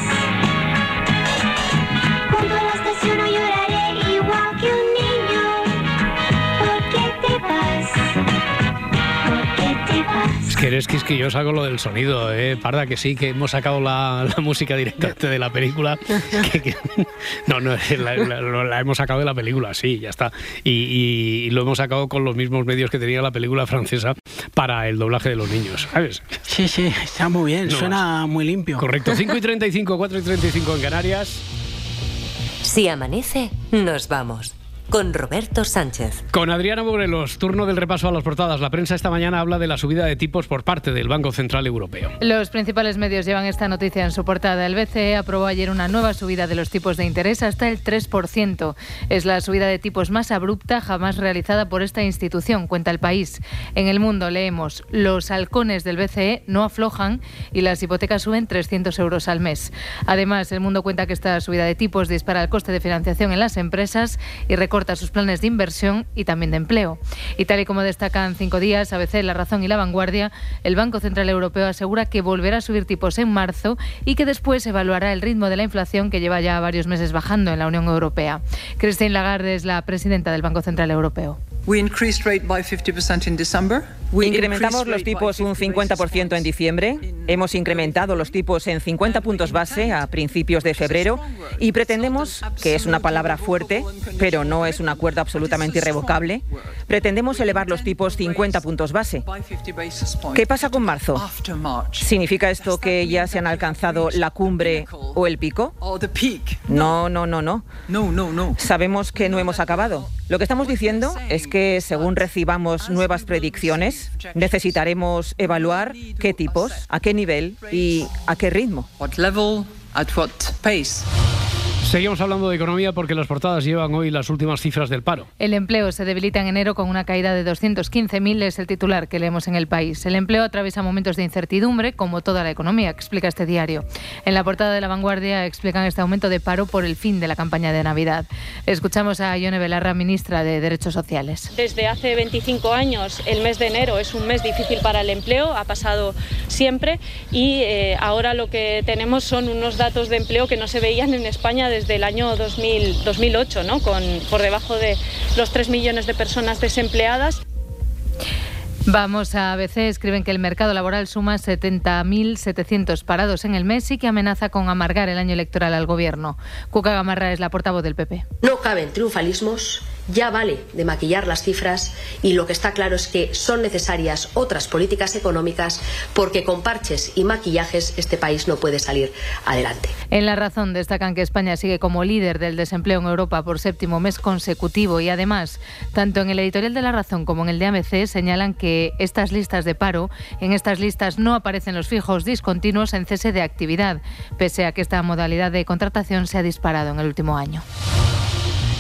Junto a la estación no lloraré igual que un niño. ¿Por qué te vas? ¿Por qué te vas? Es que eres quisquillosa con lo del sonido, Parda, que sí, que hemos sacado la música directamente de la película. No, la hemos sacado de la película, sí, ya está. Y lo hemos sacado con los mismos medios que tenía la película francesa para el doblaje de los niños, ¿sabes? Sí, está muy bien, No suena muy limpio. Correcto, 5:35, 4:35 en Canarias. Si amanece, nos vamos. Con Roberto Sánchez. Con Adriana Morelos, turno del repaso a las portadas. La prensa esta mañana habla de la subida de tipos por parte del Banco Central Europeo. Los principales medios llevan esta noticia en su portada. El BCE aprobó ayer una nueva subida de los tipos de interés hasta el 3%. Es la subida de tipos más abrupta jamás realizada por esta institución, cuenta El País. En El Mundo leemos: los halcones del BCE no aflojan y las hipotecas suben 300 euros al mes. Además, El Mundo cuenta que esta subida de tipos dispara el coste de financiación en las empresas y recorta sus planes de inversión y también de empleo. Y tal y como destacan 5 días, ABC, La Razón y La Vanguardia, el Banco Central Europeo asegura que volverá a subir tipos en marzo y que después evaluará el ritmo de la inflación, que lleva ya varios meses bajando en la Unión Europea. Christine Lagarde es la presidenta del Banco Central Europeo. Incrementamos los tipos un 50% en diciembre, hemos incrementado los tipos en 50 puntos base a principios de febrero y pretendemos, que es una palabra fuerte, pero no es un acuerdo absolutamente irrevocable, pretendemos elevar los tipos 50 puntos base. ¿Qué pasa con marzo? ¿Significa esto que ya se han alcanzado la cumbre o el pico? No. Sabemos que no hemos acabado. Lo que estamos diciendo es que según recibamos nuevas predicciones, necesitaremos evaluar qué tipos, a qué nivel y a qué ritmo. Seguimos hablando de economía porque las portadas llevan hoy las últimas cifras del paro. El empleo se debilita en enero con una caída de 215.000, es el titular que leemos en El País. El empleo atraviesa momentos de incertidumbre, como toda la economía, explica este diario. En la portada de La Vanguardia explican este aumento de paro por el fin de la campaña de Navidad. Escuchamos a Ione Belarra, ministra de Derechos Sociales. Desde hace 25 años el mes de enero es un mes difícil para el empleo, ha pasado siempre y ahora lo que tenemos son unos datos de empleo que no se veían en España desde el año 2008, ¿no? Por debajo de los 3 millones de personas desempleadas. Vamos a ABC, escriben que el mercado laboral suma 70.700 parados en el mes y que amenaza con amargar el año electoral al gobierno. Cuca Gamarra es la portavoz del PP. No caben triunfalismos, ya vale de maquillar las cifras y lo que está claro es que son necesarias otras políticas económicas porque con parches y maquillajes este país no puede salir adelante. En La Razón destacan que España sigue como líder del desempleo en Europa por 7º mes consecutivo y además, tanto en el editorial de La Razón como en el de ABC señalan que estas listas de paro, en estas listas no aparecen los fijos discontinuos en cese de actividad, pese a que esta modalidad de contratación se ha disparado en el último año.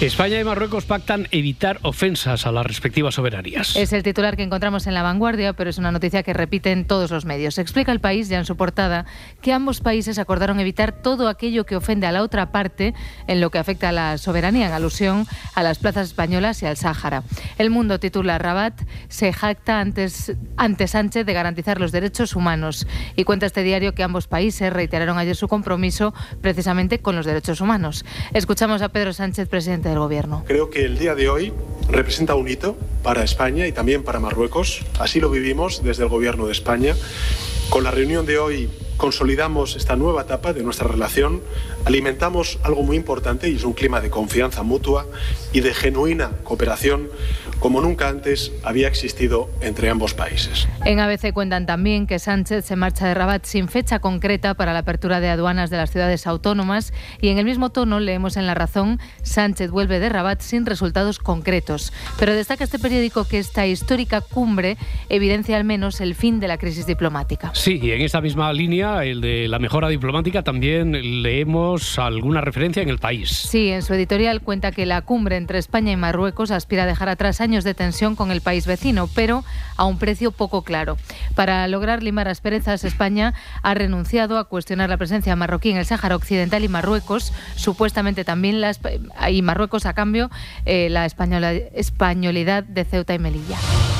España y Marruecos pactan evitar ofensas a las respectivas soberanías. Es el titular que encontramos en La Vanguardia, pero es una noticia que repiten todos los medios. Explica El País, ya en su portada, que ambos países acordaron evitar todo aquello que ofende a la otra parte en lo que afecta a la soberanía, en alusión a las plazas españolas y al Sáhara. El Mundo titula: Rabat se jacta ante Sánchez de garantizar los derechos humanos, y cuenta este diario que ambos países reiteraron ayer su compromiso precisamente con los derechos humanos. Escuchamos a Pedro Sánchez, presidente del Gobierno. Creo que el día de hoy representa un hito para España y también para Marruecos. Así lo vivimos desde el Gobierno de España. Con la reunión de hoy consolidamos esta nueva etapa de nuestra relación, alimentamos algo muy importante y es un clima de confianza mutua y de genuina cooperación como nunca antes había existido entre ambos países. En ABC cuentan también que Sánchez se marcha de Rabat sin fecha concreta para la apertura de aduanas de las ciudades autónomas, y en el mismo tono leemos en La Razón: Sánchez vuelve de Rabat sin resultados concretos. Pero destaca este periódico que esta histórica cumbre evidencia al menos el fin de la crisis diplomática. Sí, y en esta misma línea, el de la mejora diplomática, también leemos alguna referencia en El País. Sí, en su editorial cuenta que la cumbre entre España y Marruecos aspira a dejar atrás años de tensión con el país vecino, pero a un precio poco claro. Para lograr limar asperezas, España ha renunciado a cuestionar la presencia marroquí en el Sáhara Occidental, y Marruecos, supuestamente también Marruecos, a cambio, la españolidad de Ceuta y Melilla.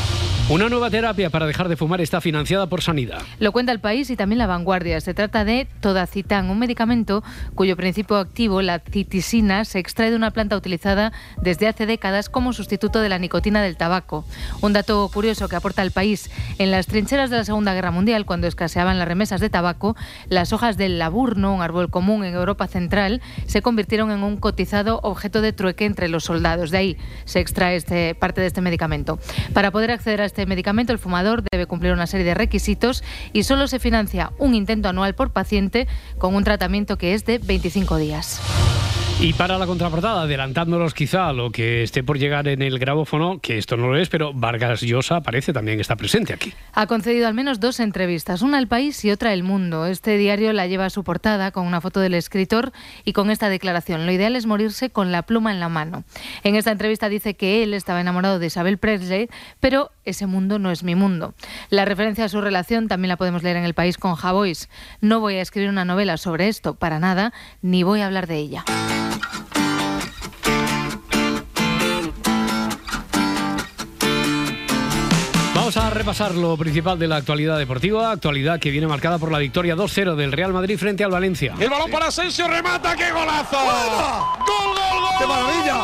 Una nueva terapia para dejar de fumar está financiada por Sanidad. Lo cuenta El País y también La Vanguardia. Se trata de Todacitán, un medicamento cuyo principio activo, la citisina, se extrae de una planta utilizada desde hace décadas como sustituto de la nicotina del tabaco. Un dato curioso que aporta El País: en las trincheras de la Segunda Guerra Mundial, cuando escaseaban las remesas de tabaco, las hojas del laburno, un árbol común en Europa Central, se convirtieron en un cotizado objeto de trueque entre los soldados. De ahí se extrae parte de este medicamento. Para poder acceder a este medicamento, el fumador debe cumplir una serie de requisitos y solo se financia un intento anual por paciente, con un tratamiento que es de 25 días. Y para la contraportada, adelantándonos quizá a lo que esté por llegar en el grabófono, que esto no lo es, pero Vargas Llosa parece también está presente aquí. Ha concedido al menos 2 entrevistas, una al País y otra a El Mundo. Este diario la lleva a su portada con una foto del escritor y con esta declaración: lo ideal es morirse con la pluma en la mano. En esta entrevista dice que él estaba enamorado de Isabel Presley, pero ese mundo no es mi mundo. La referencia a su relación también la podemos leer en El País con Javois. No voy a escribir una novela sobre esto, para nada, ni voy a hablar de ella. Vamos a repasar lo principal de la actualidad deportiva, actualidad que viene marcada por la victoria 2-0 del Real Madrid frente al Valencia. El balón para Asensio, remata, ¡qué golazo! ¡Gol, gol, gol! ¡Qué maravilla!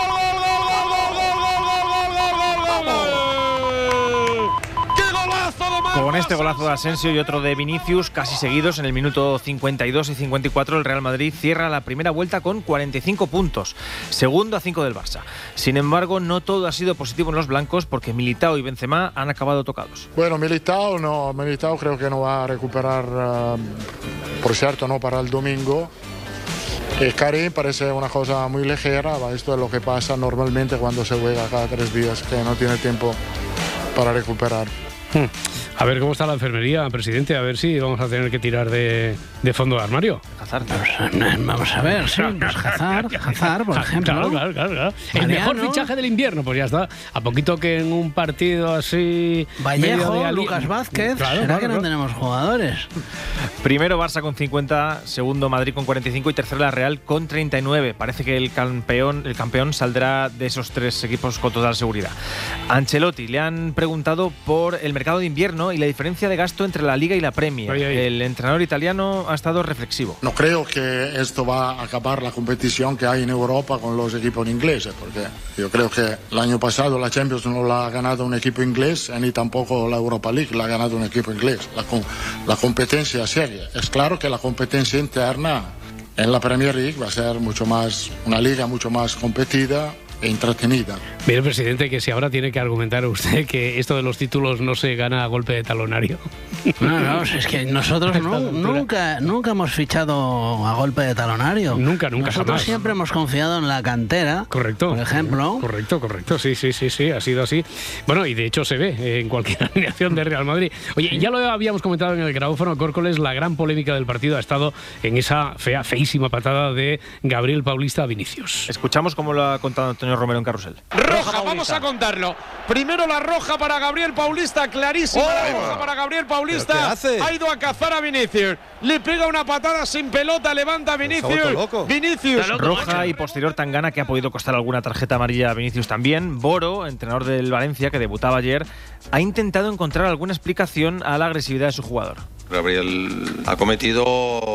Con este golazo de Asensio y otro de Vinicius, casi seguidos en el minuto 52 y 54, el Real Madrid cierra la primera vuelta con 45 puntos, segundo a 5 del Barça. Sin embargo, no todo ha sido positivo en los blancos, porque Militao y Benzema han acabado tocados. Bueno, Militao creo que no va a recuperar, por cierto, no para el domingo. Karim parece una cosa muy ligera, esto es lo que pasa normalmente cuando se juega cada 3 días, que no tiene tiempo para recuperar. A ver cómo está la enfermería, presidente, a ver si vamos a tener que tirar de fondo de armario. Hazard. Vamos a ver, sí, pues Hazard, por ejemplo. Claro. El mejor fichaje del invierno, pues ya está. A poquito que en un partido así... Vallejo, Lucas Vázquez, ¿será que no tenemos jugadores? Primero Barça con 50, segundo Madrid con 45 y tercero la Real con 39. Parece que el campeón saldrá de esos 3 equipos con total seguridad. A Ancelotti le han preguntado por el mercado de invierno y la diferencia de gasto entre la Liga y la Premier. El entrenador italiano ha estado reflexivo. No creo que esto va a acabar la competición que hay en Europa con los equipos ingleses, porque yo creo que el año pasado la Champions no la ha ganado un equipo inglés, ni tampoco la Europa League la ha ganado un equipo inglés. La competencia seria. Es claro que la competencia interna en la Premier League va a ser una liga mucho más competida, e entretenida. Mire, presidente, que si ahora tiene que argumentar usted que esto de los títulos no se gana a golpe de talonario. No, es que nosotros nunca hemos fichado a golpe de talonario. Nunca nosotros jamás. Siempre hemos confiado en la cantera. Correcto. Por ejemplo. Correcto. Sí, ha sido así. Bueno, y de hecho se ve en cualquier alineación de Real Madrid. Oye, ya lo habíamos comentado en el grabófono, Córcoles, la gran polémica del partido ha estado en esa feísima patada de Gabriel Paulista a Vinicius. Escuchamos cómo lo ha contado Antonio Romero en Carrusel. Roja, vamos a contarlo. Primero la roja para Gabriel Paulista, clarísima la roja para Gabriel Paulista. ¿Qué hace? Ha ido a cazar a Vinicius. Le pega una patada sin pelota, levanta a Vinicius. Roja y posterior tangana que ha podido costar alguna tarjeta amarilla a Vinicius también. Boro, entrenador del Valencia, que debutaba ayer, ha intentado encontrar alguna explicación a la agresividad de su jugador. Gabriel ha cometido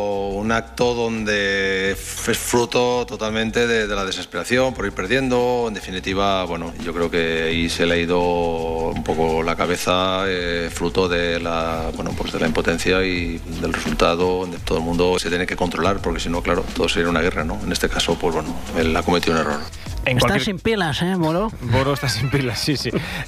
un acto donde es fruto totalmente de la desesperación por ir perdiendo. En definitiva, bueno, yo creo que ahí se le ha ido un poco la cabeza, fruto de la impotencia y del resultado. Todo el mundo se tiene que controlar, porque si no, claro, todo sería una guerra, ¿no? En este caso, pues bueno, él ha cometido un error. Está sin pilas, Boro. Boro está sin pilas, sí.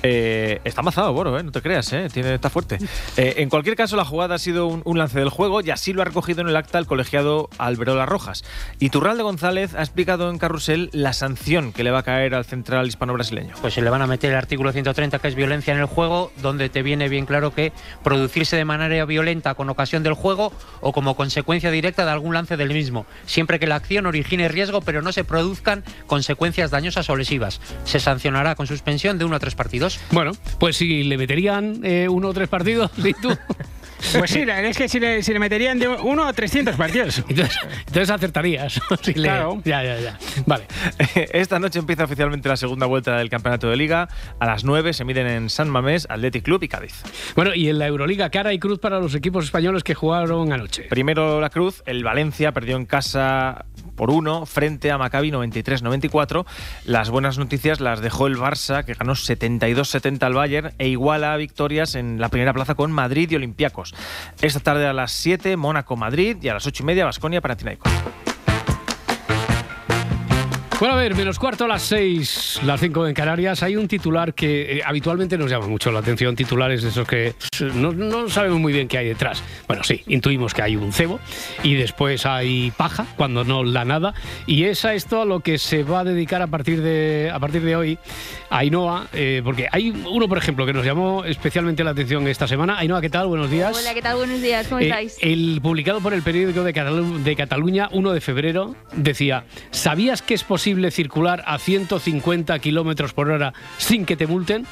Está amazado Boro, no te creas, está fuerte. En cualquier caso, la jugada ha sido un lance del juego y así lo ha recogido en el acta el colegiado Alberola Rojas. Y Turralde González ha explicado en Carrusel la sanción que le va a caer al central hispano-brasileño. Pues se le van a meter el artículo 130, que es violencia en el juego, donde te viene bien claro que producirse de manera violenta con ocasión del juego o como consecuencia directa de algún lance del mismo, siempre que la acción origine riesgo pero no se produzcan consecuencias dañosas o lesivas. Se sancionará con suspensión de 1 a 3 partidos. Bueno, pues si le meterían 1 o 3 partidos, ¿y tú? Pues sí, la verdad es que si le meterían de 1 a 300 partidos. Entonces acertarías. Claro. Ya. Vale. Esta noche empieza oficialmente la segunda vuelta del campeonato de Liga. A las 9 se miden en San Mamés, Athletic Club y Cádiz. Bueno, y en la Euroliga, cara y cruz para los equipos españoles que jugaron anoche. Primero la cruz, el Valencia perdió en casa por 1 frente a Maccabi 93-94. Las buenas noticias las dejó el Barça, que ganó 72-70 al Bayern e iguala victorias en la primera plaza con Madrid y Olympiacos. Esta tarde a las 7, Mónaco-Madrid, y a las 8:30, Baskonia-Panathinaikos. Bueno, a ver, menos cuarto a las 6, las 5 en Canarias. Hay un titular que habitualmente nos llama mucho la atención, titulares de esos que no sabemos muy bien qué hay detrás. Bueno, sí, intuimos que hay un cebo y después hay paja, cuando no la nada. Y es a esto a lo que se va a dedicar a partir de hoy Ainhoa, porque hay uno, por ejemplo, que nos llamó especialmente la atención esta semana. Ainhoa, ¿qué tal? Buenos días. Hola, ¿qué tal? Buenos días, ¿cómo estáis? El publicado por el periódico de Cataluña, 1 de febrero, decía: ¿sabías que es posible circular a 150 kilómetros por hora sin que te multen?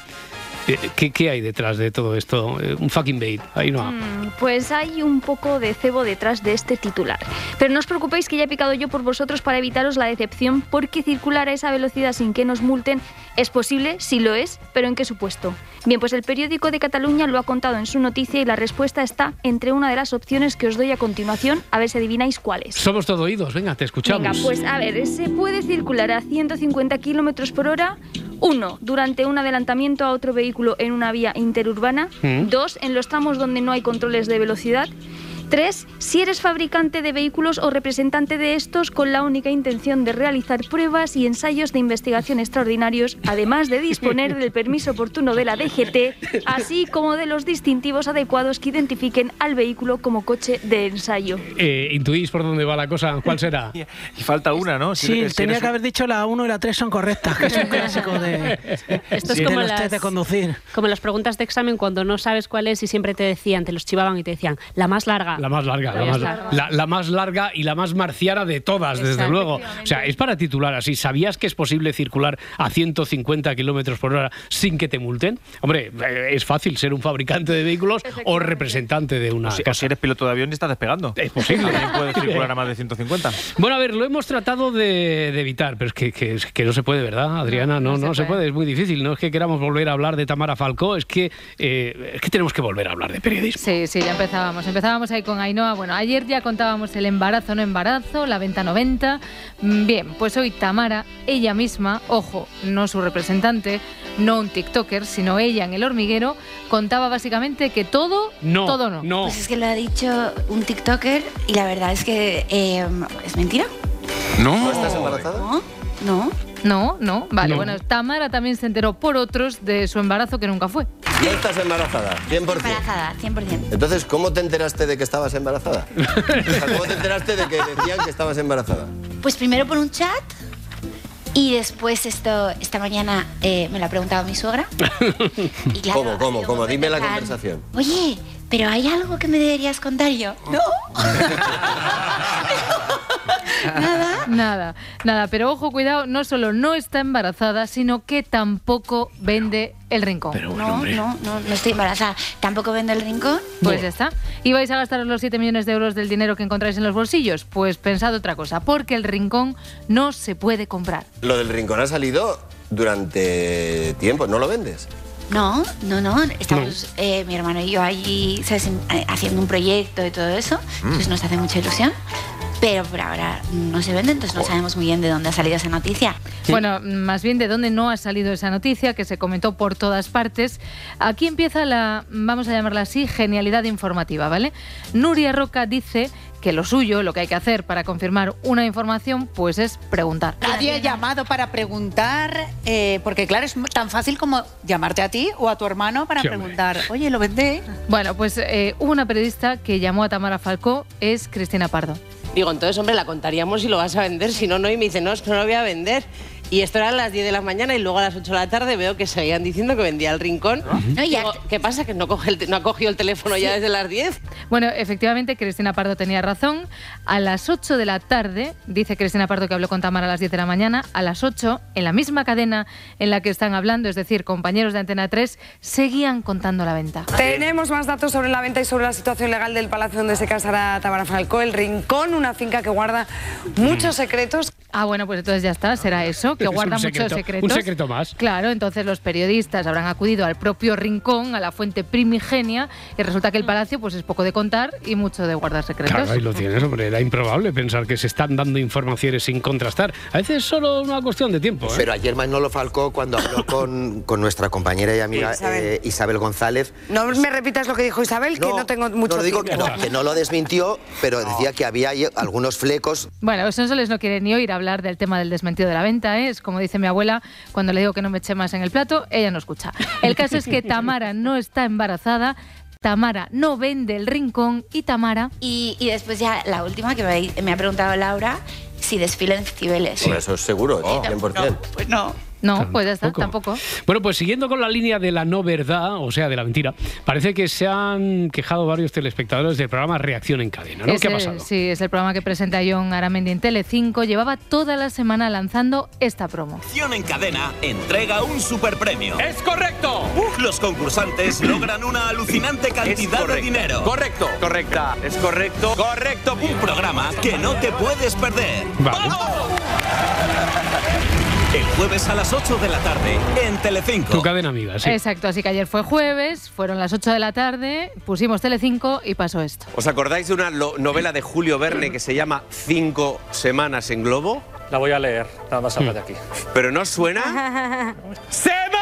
¿Qué hay detrás de todo esto? Un fucking bait. Ahí no. Pues hay un poco de cebo detrás de este titular. Pero no os preocupéis, que ya he picado yo por vosotros para evitaros la decepción, porque circular a esa velocidad sin que nos multen es posible, sí lo es, pero ¿en qué supuesto? Bien, pues el periódico de Cataluña lo ha contado en su noticia y la respuesta está entre una de las opciones que os doy a continuación, a ver si adivináis cuáles. Somos todo oídos, venga, te escuchamos. Venga, pues a ver, se puede circular a 150 kilómetros por hora. 1. Durante un adelantamiento a otro vehículo en una vía interurbana. 2. En los tramos donde no hay controles de velocidad. 3. Si eres fabricante de vehículos o representante de estos con la única intención de realizar pruebas y ensayos de investigación extraordinarios, además de disponer del permiso oportuno de la DGT, así como de los distintivos adecuados que identifiquen al vehículo como coche de ensayo. ¿Intuís por dónde va la cosa? ¿Cuál será? Y falta una, ¿no? Sí, tenía que haber dicho la 1 y la 3 son correctas, que es un clásico de Esto es como los test de conducir. Como las preguntas de examen cuando no sabes cuál es y siempre te decían, te los chivaban y te decían, la más larga. La más larga, la más larga y la más marciana de todas, desde luego. O sea, es para titular así. ¿Sabías que es posible circular a 150 kilómetros por hora sin que te multen? Hombre, es fácil ser un fabricante de vehículos o representante de una casa. O si eres piloto de avión y estás despegando. Es posible. También puedes circular a más de 150. Bueno, a ver, lo hemos tratado de evitar, pero es que no se puede, ¿verdad, Adriana? No se puede, es muy difícil. No es que queramos volver a hablar de Tamara Falcó, es que tenemos que volver a hablar de periodismo. Sí, ya empezábamos ahí con Ainhoa. Bueno, ayer ya contábamos el embarazo, no embarazo, la venta no venta. Bien, pues hoy Tamara, ella misma, ojo, no su representante, no un tiktoker, sino ella en El Hormiguero, contaba básicamente que todo no. Pues es que lo ha dicho un tiktoker y la verdad es que es mentira. ¿No estás embarazada? No. No, vale, bueno, Tamara también se enteró por otros de su embarazo que nunca fue. ¿No estás embarazada? 100%. Embarazada, 100%. Entonces, ¿cómo te enteraste de que estabas embarazada? O sea, ¿cómo te enteraste de que decían que estabas embarazada? Pues primero por un chat y después esta mañana me lo ha preguntado mi suegra. Y claro, ¿Cómo? Dime la conversación. Oye, ¿pero hay algo que me deberías contar? Y yo, no. Nada, pero ojo, cuidado, no solo no está embarazada, sino que tampoco vende el rincón. Pero bueno, no estoy embarazada. ¿Tampoco vende el rincón? Pues ya está. ¿Y vais a gastaros los 7 millones de euros del dinero que encontráis en los bolsillos? Pues pensad otra cosa, porque el rincón no se puede comprar. Lo del rincón ha salido durante tiempo, ¿no lo vendes? No. Estamos mi hermano y yo allí, ¿sabes?, haciendo un proyecto y todo eso. Entonces nos hace mucha ilusión. Pero por ahora no se vende, entonces no sabemos muy bien de dónde ha salido esa noticia. Bueno, más bien de dónde no ha salido esa noticia, que se comentó por todas partes. Aquí empieza la, vamos a llamarla así, genialidad informativa, ¿vale? Nuria Roca dice que lo suyo, lo que hay que hacer para confirmar una información, pues es preguntar. Nadie ha llamado para preguntar, porque claro, es tan fácil como llamarte a ti o a tu hermano para preguntar, oye, ¿lo vendé? Bueno, pues hubo una periodista que llamó a Tamara Falcó, es Cristina Pardo. Digo, entonces, hombre, la contaríamos si lo vas a vender, si no, no. Y me dice, no, es que no lo voy a vender. Y esto era a las 10 de la mañana y luego a las 8 de la tarde veo que seguían diciendo que vendía el rincón. ¿No? Digo, ¿qué pasa? ¿Que no ha cogido el teléfono ya desde las 10? Bueno, efectivamente, Cristina Pardo tenía razón. A las 8 de la tarde, dice Cristina Pardo que habló con Tamara a las 10 de la mañana, a las 8, en la misma cadena en la que están hablando, es decir, compañeros de Antena 3, seguían contando la venta. Tenemos más datos sobre la venta y sobre la situación legal del palacio donde se casará Tamara Falcó, el Rincón, una finca que guarda muchos secretos. Ah, bueno, pues entonces ya está, será eso, que guarda muchos secretos. Un secreto más. Claro, entonces los periodistas habrán acudido al propio Rincón, a la fuente primigenia, y resulta que el palacio pues es poco de contar y mucho de guardar secretos. Claro, ahí lo tienes, hombre, era improbable pensar que se están dando informaciones sin contrastar. A veces es solo una cuestión de tiempo. Pero ayer Manolo Falcó, cuando habló con nuestra compañera y amiga Isabel González... No me repitas lo que dijo Isabel, que no tengo mucho tiempo. Que no lo desmintió, pero decía que había algunos flecos. Bueno, Sonsoles no quiere ni oír hablar del tema del desmentido de la venta, ¿eh? Es como dice mi abuela, cuando le digo que no me eche más en el plato, ella no escucha. El caso es que Tamara no está embarazada, Tamara no vende el Rincón y Tamara... Y después ya la última que me ha preguntado Laura, si desfila en Cibeles. Sí. Eso es seguro, 100%. No, pues no. No, pues ya está, tampoco. Bueno, pues siguiendo con la línea de la no verdad, o sea, de la mentira, parece que se han quejado varios telespectadores del programa Reacción en Cadena, ¿no? ¿Qué ha pasado? Sí, es el programa que presenta Jon Aramendi en Telecinco. Llevaba toda la semana lanzando esta promo. Reacción en Cadena entrega un superpremio. ¡Es correcto! Los concursantes logran una alucinante cantidad de dinero. Correcto. Correcta. Es correcto. Correcto. Un programa que no te puedes perder. Vale. El jueves a las 8 de la tarde en Telecinco. Tu cadena amiga, sí. Exacto, así que ayer fue jueves, fueron las 8 de la tarde, pusimos Telecinco y pasó esto. ¿Os acordáis de una novela de Julio Verne que se llama 5 semanas en globo? La voy a leer, nada más hablar de aquí. ¿Pero no os suena? ¡Semana!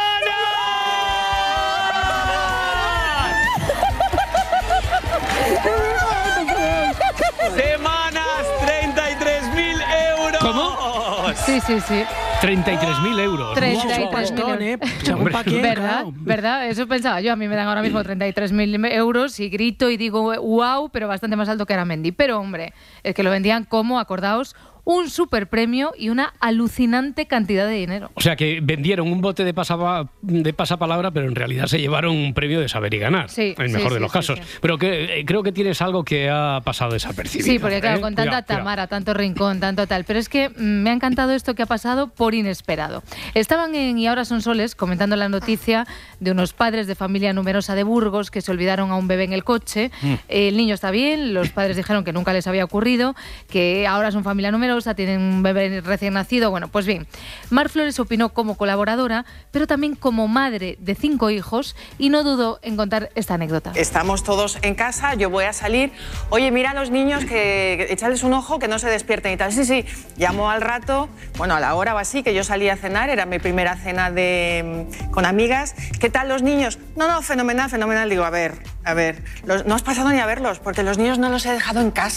¡Semanas! ¡33.000 euros! ¿Cómo? Sí. 33.000 euros. 33.000 euros. ¿Verdad? Eso pensaba yo. A mí me dan ahora mismo 33.000 euros y grito y digo wow, pero bastante más alto que Aramendi. Pero hombre, es que lo vendían como, acordaos, un superpremio y una alucinante cantidad de dinero. O sea que vendieron un bote de pasapalabra, pero en realidad se llevaron un premio de saber y ganar, en el mejor de los casos. Sí. Pero que, creo que tienes algo que ha pasado desapercibido. Sí, porque claro, con tanta Tamara, tanto Rincón, tanto tal. Pero es que me ha encantado esto que ha pasado por inesperado. Estaban en Y ahora son soles comentando la noticia de unos padres de familia numerosa de Burgos que se olvidaron a un bebé en el coche. El niño está bien, los padres dijeron que nunca les había ocurrido, que ahora son familia numerosa, tienen un bebé recién nacido. Bueno, pues bien, Mar Flores opinó como colaboradora, pero también como madre de 5 hijos y no dudó en contar esta anécdota. Estamos todos en casa, yo voy a salir. Oye, mira a los niños, que echarles un ojo, que no se despierten y tal. Sí, llamo al rato, bueno, a la hora o así, que yo salí a cenar, era mi primera cena con amigas. ¿Qué tal los niños? No, fenomenal. Digo, a ver, no has pasado ni a verlos, porque los niños no los he dejado en casa.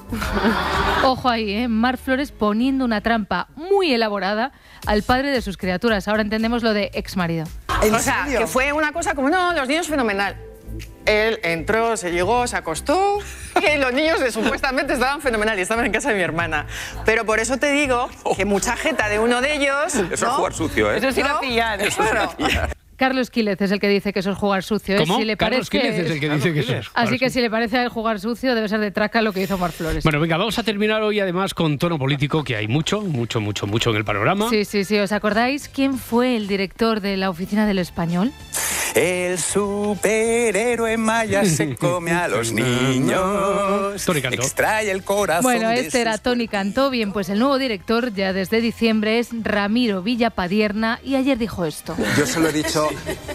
Ojo ahí, Marc Flores poniendo una trampa muy elaborada al padre de sus criaturas. Ahora entendemos lo de exmarido. O sea, que fue una cosa como, no, los niños fenomenal. Él entró, se llegó, se acostó y los niños supuestamente estaban fenomenal y estaban en casa de mi hermana. Pero por eso te digo que mucha jeta de uno de ellos... Eso es jugar sucio, ¿eh? Eso es ir a pillar. Eso es ir a pillar. Carlos Quílez es el que dice que eso es jugar sucio. ¿Cómo? Si le Carlos parece... Quílez es el que dice que eso es jugar Así que sucio. si le parece a él jugar sucio, debe ser de traca lo que hizo Marc Flores. Bueno, venga, vamos a terminar hoy además con tono político, que hay mucho en el panorama. Sí. ¿Os acordáis quién fue el director de la Oficina del Español? El superhéroe maya se come a los niños, Toni Cantó. extrae el corazón. Bueno, de este era Toni Cantó. Bien, pues el nuevo director ya desde diciembre es Ramiro Villapadierna y ayer dijo esto. Yo se lo he dicho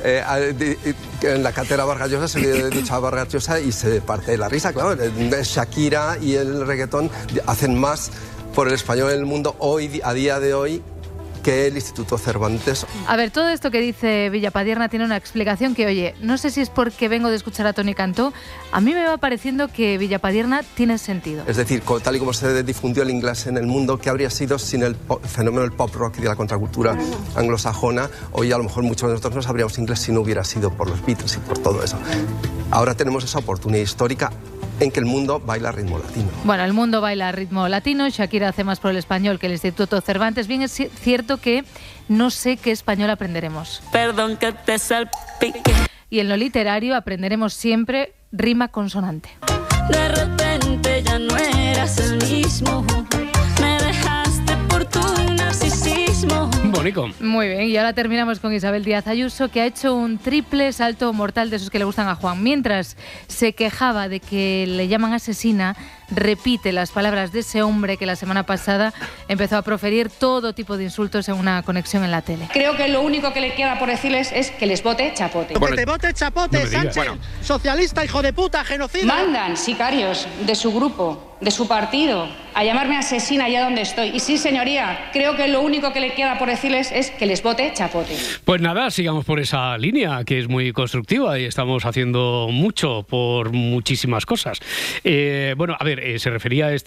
en la cátedra Vargas Llosa, se lo he dicho a Vargas Llosa y se parte de la risa, claro. Shakira y el reggaetón hacen más por el español en el mundo hoy, a día de hoy, que el Instituto Cervantes. A ver, todo esto que dice Villapadierna tiene una explicación que, oye, no sé si es porque vengo de escuchar a Toni Cantó, a mí me va pareciendo que Villapadierna tiene sentido. Es decir, tal y como se difundió el inglés en el mundo, ¿qué habría sido sin el fenómeno del pop rock y de la contracultura anglosajona? Hoy a lo mejor muchos de nosotros no sabríamos inglés si no hubiera sido por los Beatles y por todo eso. Ahora tenemos esa oportunidad histórica en que el mundo baila a ritmo latino. Bueno, el mundo baila a ritmo latino, Shakira hace más por el español que el Instituto Cervantes. Bien, es cierto que no sé qué español aprenderemos. Perdón que te salpique. Y en lo literario aprenderemos siempre rima consonante. De repente ya no eras el mismo. Me dejaste por tu narcisismo. Bonito. Muy bien, y ahora terminamos con Isabel Díaz Ayuso, que ha hecho un triple salto mortal de esos que le gustan a Juan. Mientras se quejaba de que le llaman asesina, repite las palabras de ese hombre que la semana pasada empezó a proferir todo tipo de insultos en una conexión en la tele. Creo que lo único que le queda por decirles es que les vote chapote. Que te vote chapote, no Sánchez, socialista, hijo de puta, genocida. Mandan sicarios de su grupo, de su partido, a llamarme asesina allá donde estoy. Y sí, señoría, creo que lo único que le queda por decirles es que les vote chapote. Pues nada, sigamos por esa línea, que es muy constructiva y estamos haciendo mucho por muchísimas cosas. Bueno, a ver, se refería a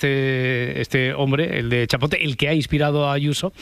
este hombre, el de Chapote, el que ha inspirado a Ayuso,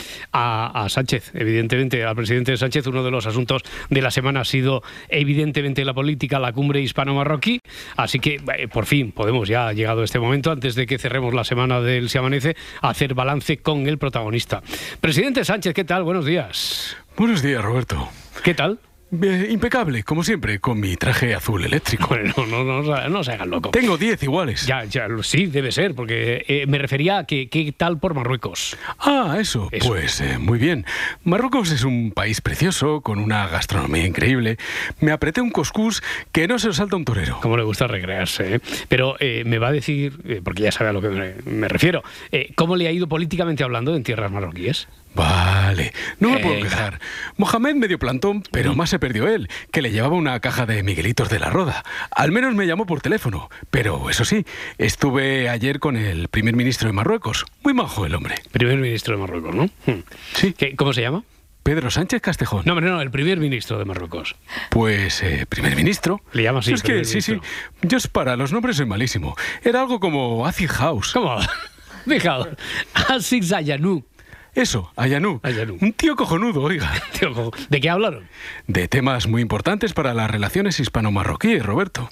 a Sánchez, evidentemente, al presidente Sánchez. Uno de los asuntos de la semana ha sido, evidentemente, la política, la cumbre hispano-marroquí. Así que, por fin, podemos, ya ha llegado este momento, antes de que cerremos la semana del Se Amanece, hacer balance con el protagonista. Presidente Sánchez, ¿qué tal? Buenos días. Buenos días, Roberto. ¿Qué tal? Impecable, como siempre, con mi traje azul eléctrico. Bueno, no se hagan loco. Tengo 10 iguales. Ya, sí, debe ser, porque me refería a que ¿qué tal por Marruecos? Ah, eso. Pues muy bien. Marruecos es un país precioso, con una gastronomía increíble. Me apreté un coscús que no se lo salta un torero. Como le gusta recrearse, ¿eh? Pero me va a decir, porque ya sabe a lo que me refiero, ¿cómo le ha ido políticamente hablando en tierras marroquíes? Vale, no me puedo quejar. Mohamed medio plantón, pero más se perdió él, que le llevaba una caja de Miguelitos de la Roda. Al menos me llamó por teléfono. Pero eso sí, estuve ayer con el primer ministro de Marruecos. Muy majo el hombre. Primer ministro de Marruecos, ¿no? Sí. ¿Cómo se llama? Pedro Sánchez Castejón. No, el primer ministro de Marruecos. Pues, primer ministro. Le llama así. Es que, sí. Yo para los nombres soy malísimo. Era algo como Acid House. ¿Cómo? Fijaos. Acid Zayanú. Eso, Ayanu. Un tío cojonudo, oiga. ¿De qué hablaron? De temas muy importantes para las relaciones hispano-marroquíes, Roberto.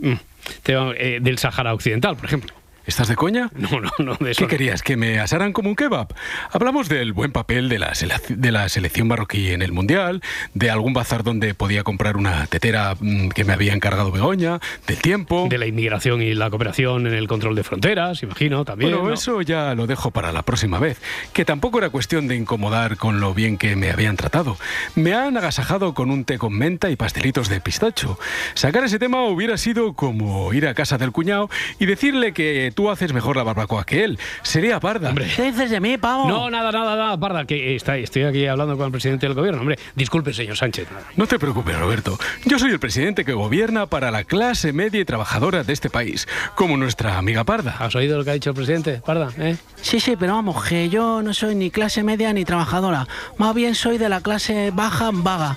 Del Sáhara Occidental, por ejemplo. ¿Estás de coña? No, de eso. ¿Qué querías? ¿Que me asaran como un kebab? Hablamos del buen papel de la selección marroquí en el Mundial, de algún bazar donde podía comprar una tetera que me había encargado Begoña, del tiempo... De la inmigración y la cooperación en el control de fronteras, imagino, también. Bueno, eso ya lo dejo para la próxima vez, que tampoco era cuestión de incomodar con lo bien que me habían tratado. Me han agasajado con un té con menta y pastelitos de pistacho. Sacar ese tema hubiera sido como ir a casa del cuñado y decirle que tú haces mejor la barbacoa que él. Sería Parda. Hombre. ¿Qué dices de mí, pavo? No, nada, Parda, que estoy aquí hablando con el presidente del gobierno. Hombre, disculpe, señor Sánchez. No te preocupes, Roberto. Yo soy el presidente que gobierna para la clase media y trabajadora de este país, como nuestra amiga Parda. ¿Has oído lo que ha dicho el presidente, Parda? Sí, pero vamos, que yo no soy ni clase media ni trabajadora. Más bien soy de la clase baja vaga.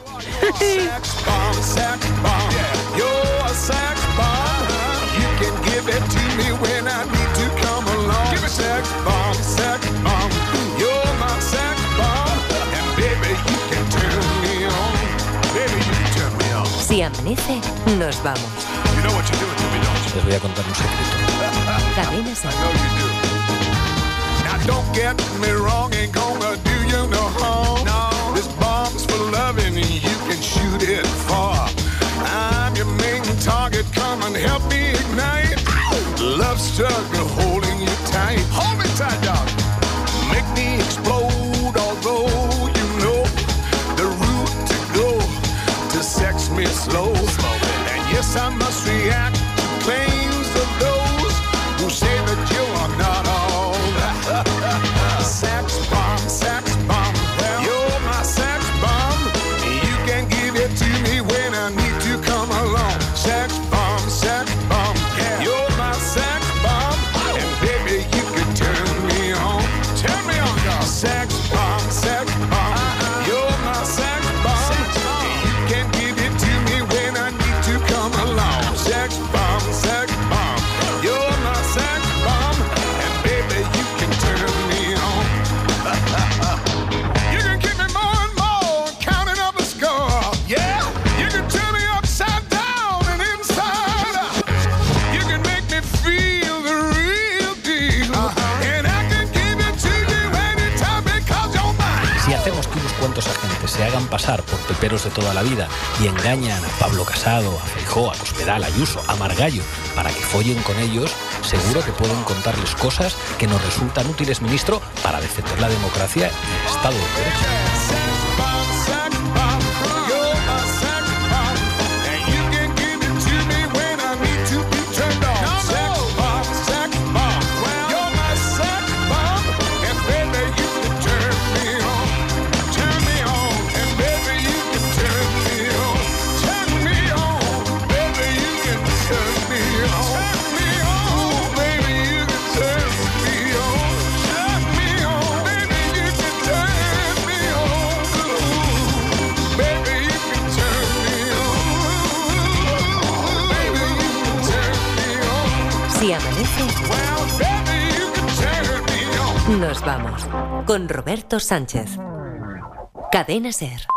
amanece, nos vamos. Les voy a contar un secreto. Cadena Ser. Now don't get me wrong, ain't gonna do you no harm. No. This bomb's for loving and you can shoot it far. I'm your main target, come and help me ignite. Love struggle holding you tight. Hold me tight, dog. Make me explode, although you know the route to go to sex me slow. And yes, I must react to claims of those who say that you are not all that. Sex bomb, you're my sex bomb. You can give it to me when I need to come along. Sex bomb, you're my sex bomb. And baby, you can turn me on, dog. Sex bomb, you're my sex bomb. You can give it to me when I need to come along. Sex bomb, you're my sex bomb. And baby, you can turn me on. You can keep me more and more, counting up a score. Yeah, you can turn me upside down and inside out. You can make me feel the real deal. And I can give it to you anytime because you're mine. Si hacemos que unos cuantos agentes se hagan pasar por peperos de toda la vida y engañan a Pablo Casado, a Feijóo, a Cospedal, a Ayuso, a Margallo para que follen con ellos, seguro que pueden contarles cosas que nos resultan útiles, ministro, para defender la democracia y el Estado de Derecho. Si amanece, nos vamos. Con Roberto Sánchez. Cadena Ser.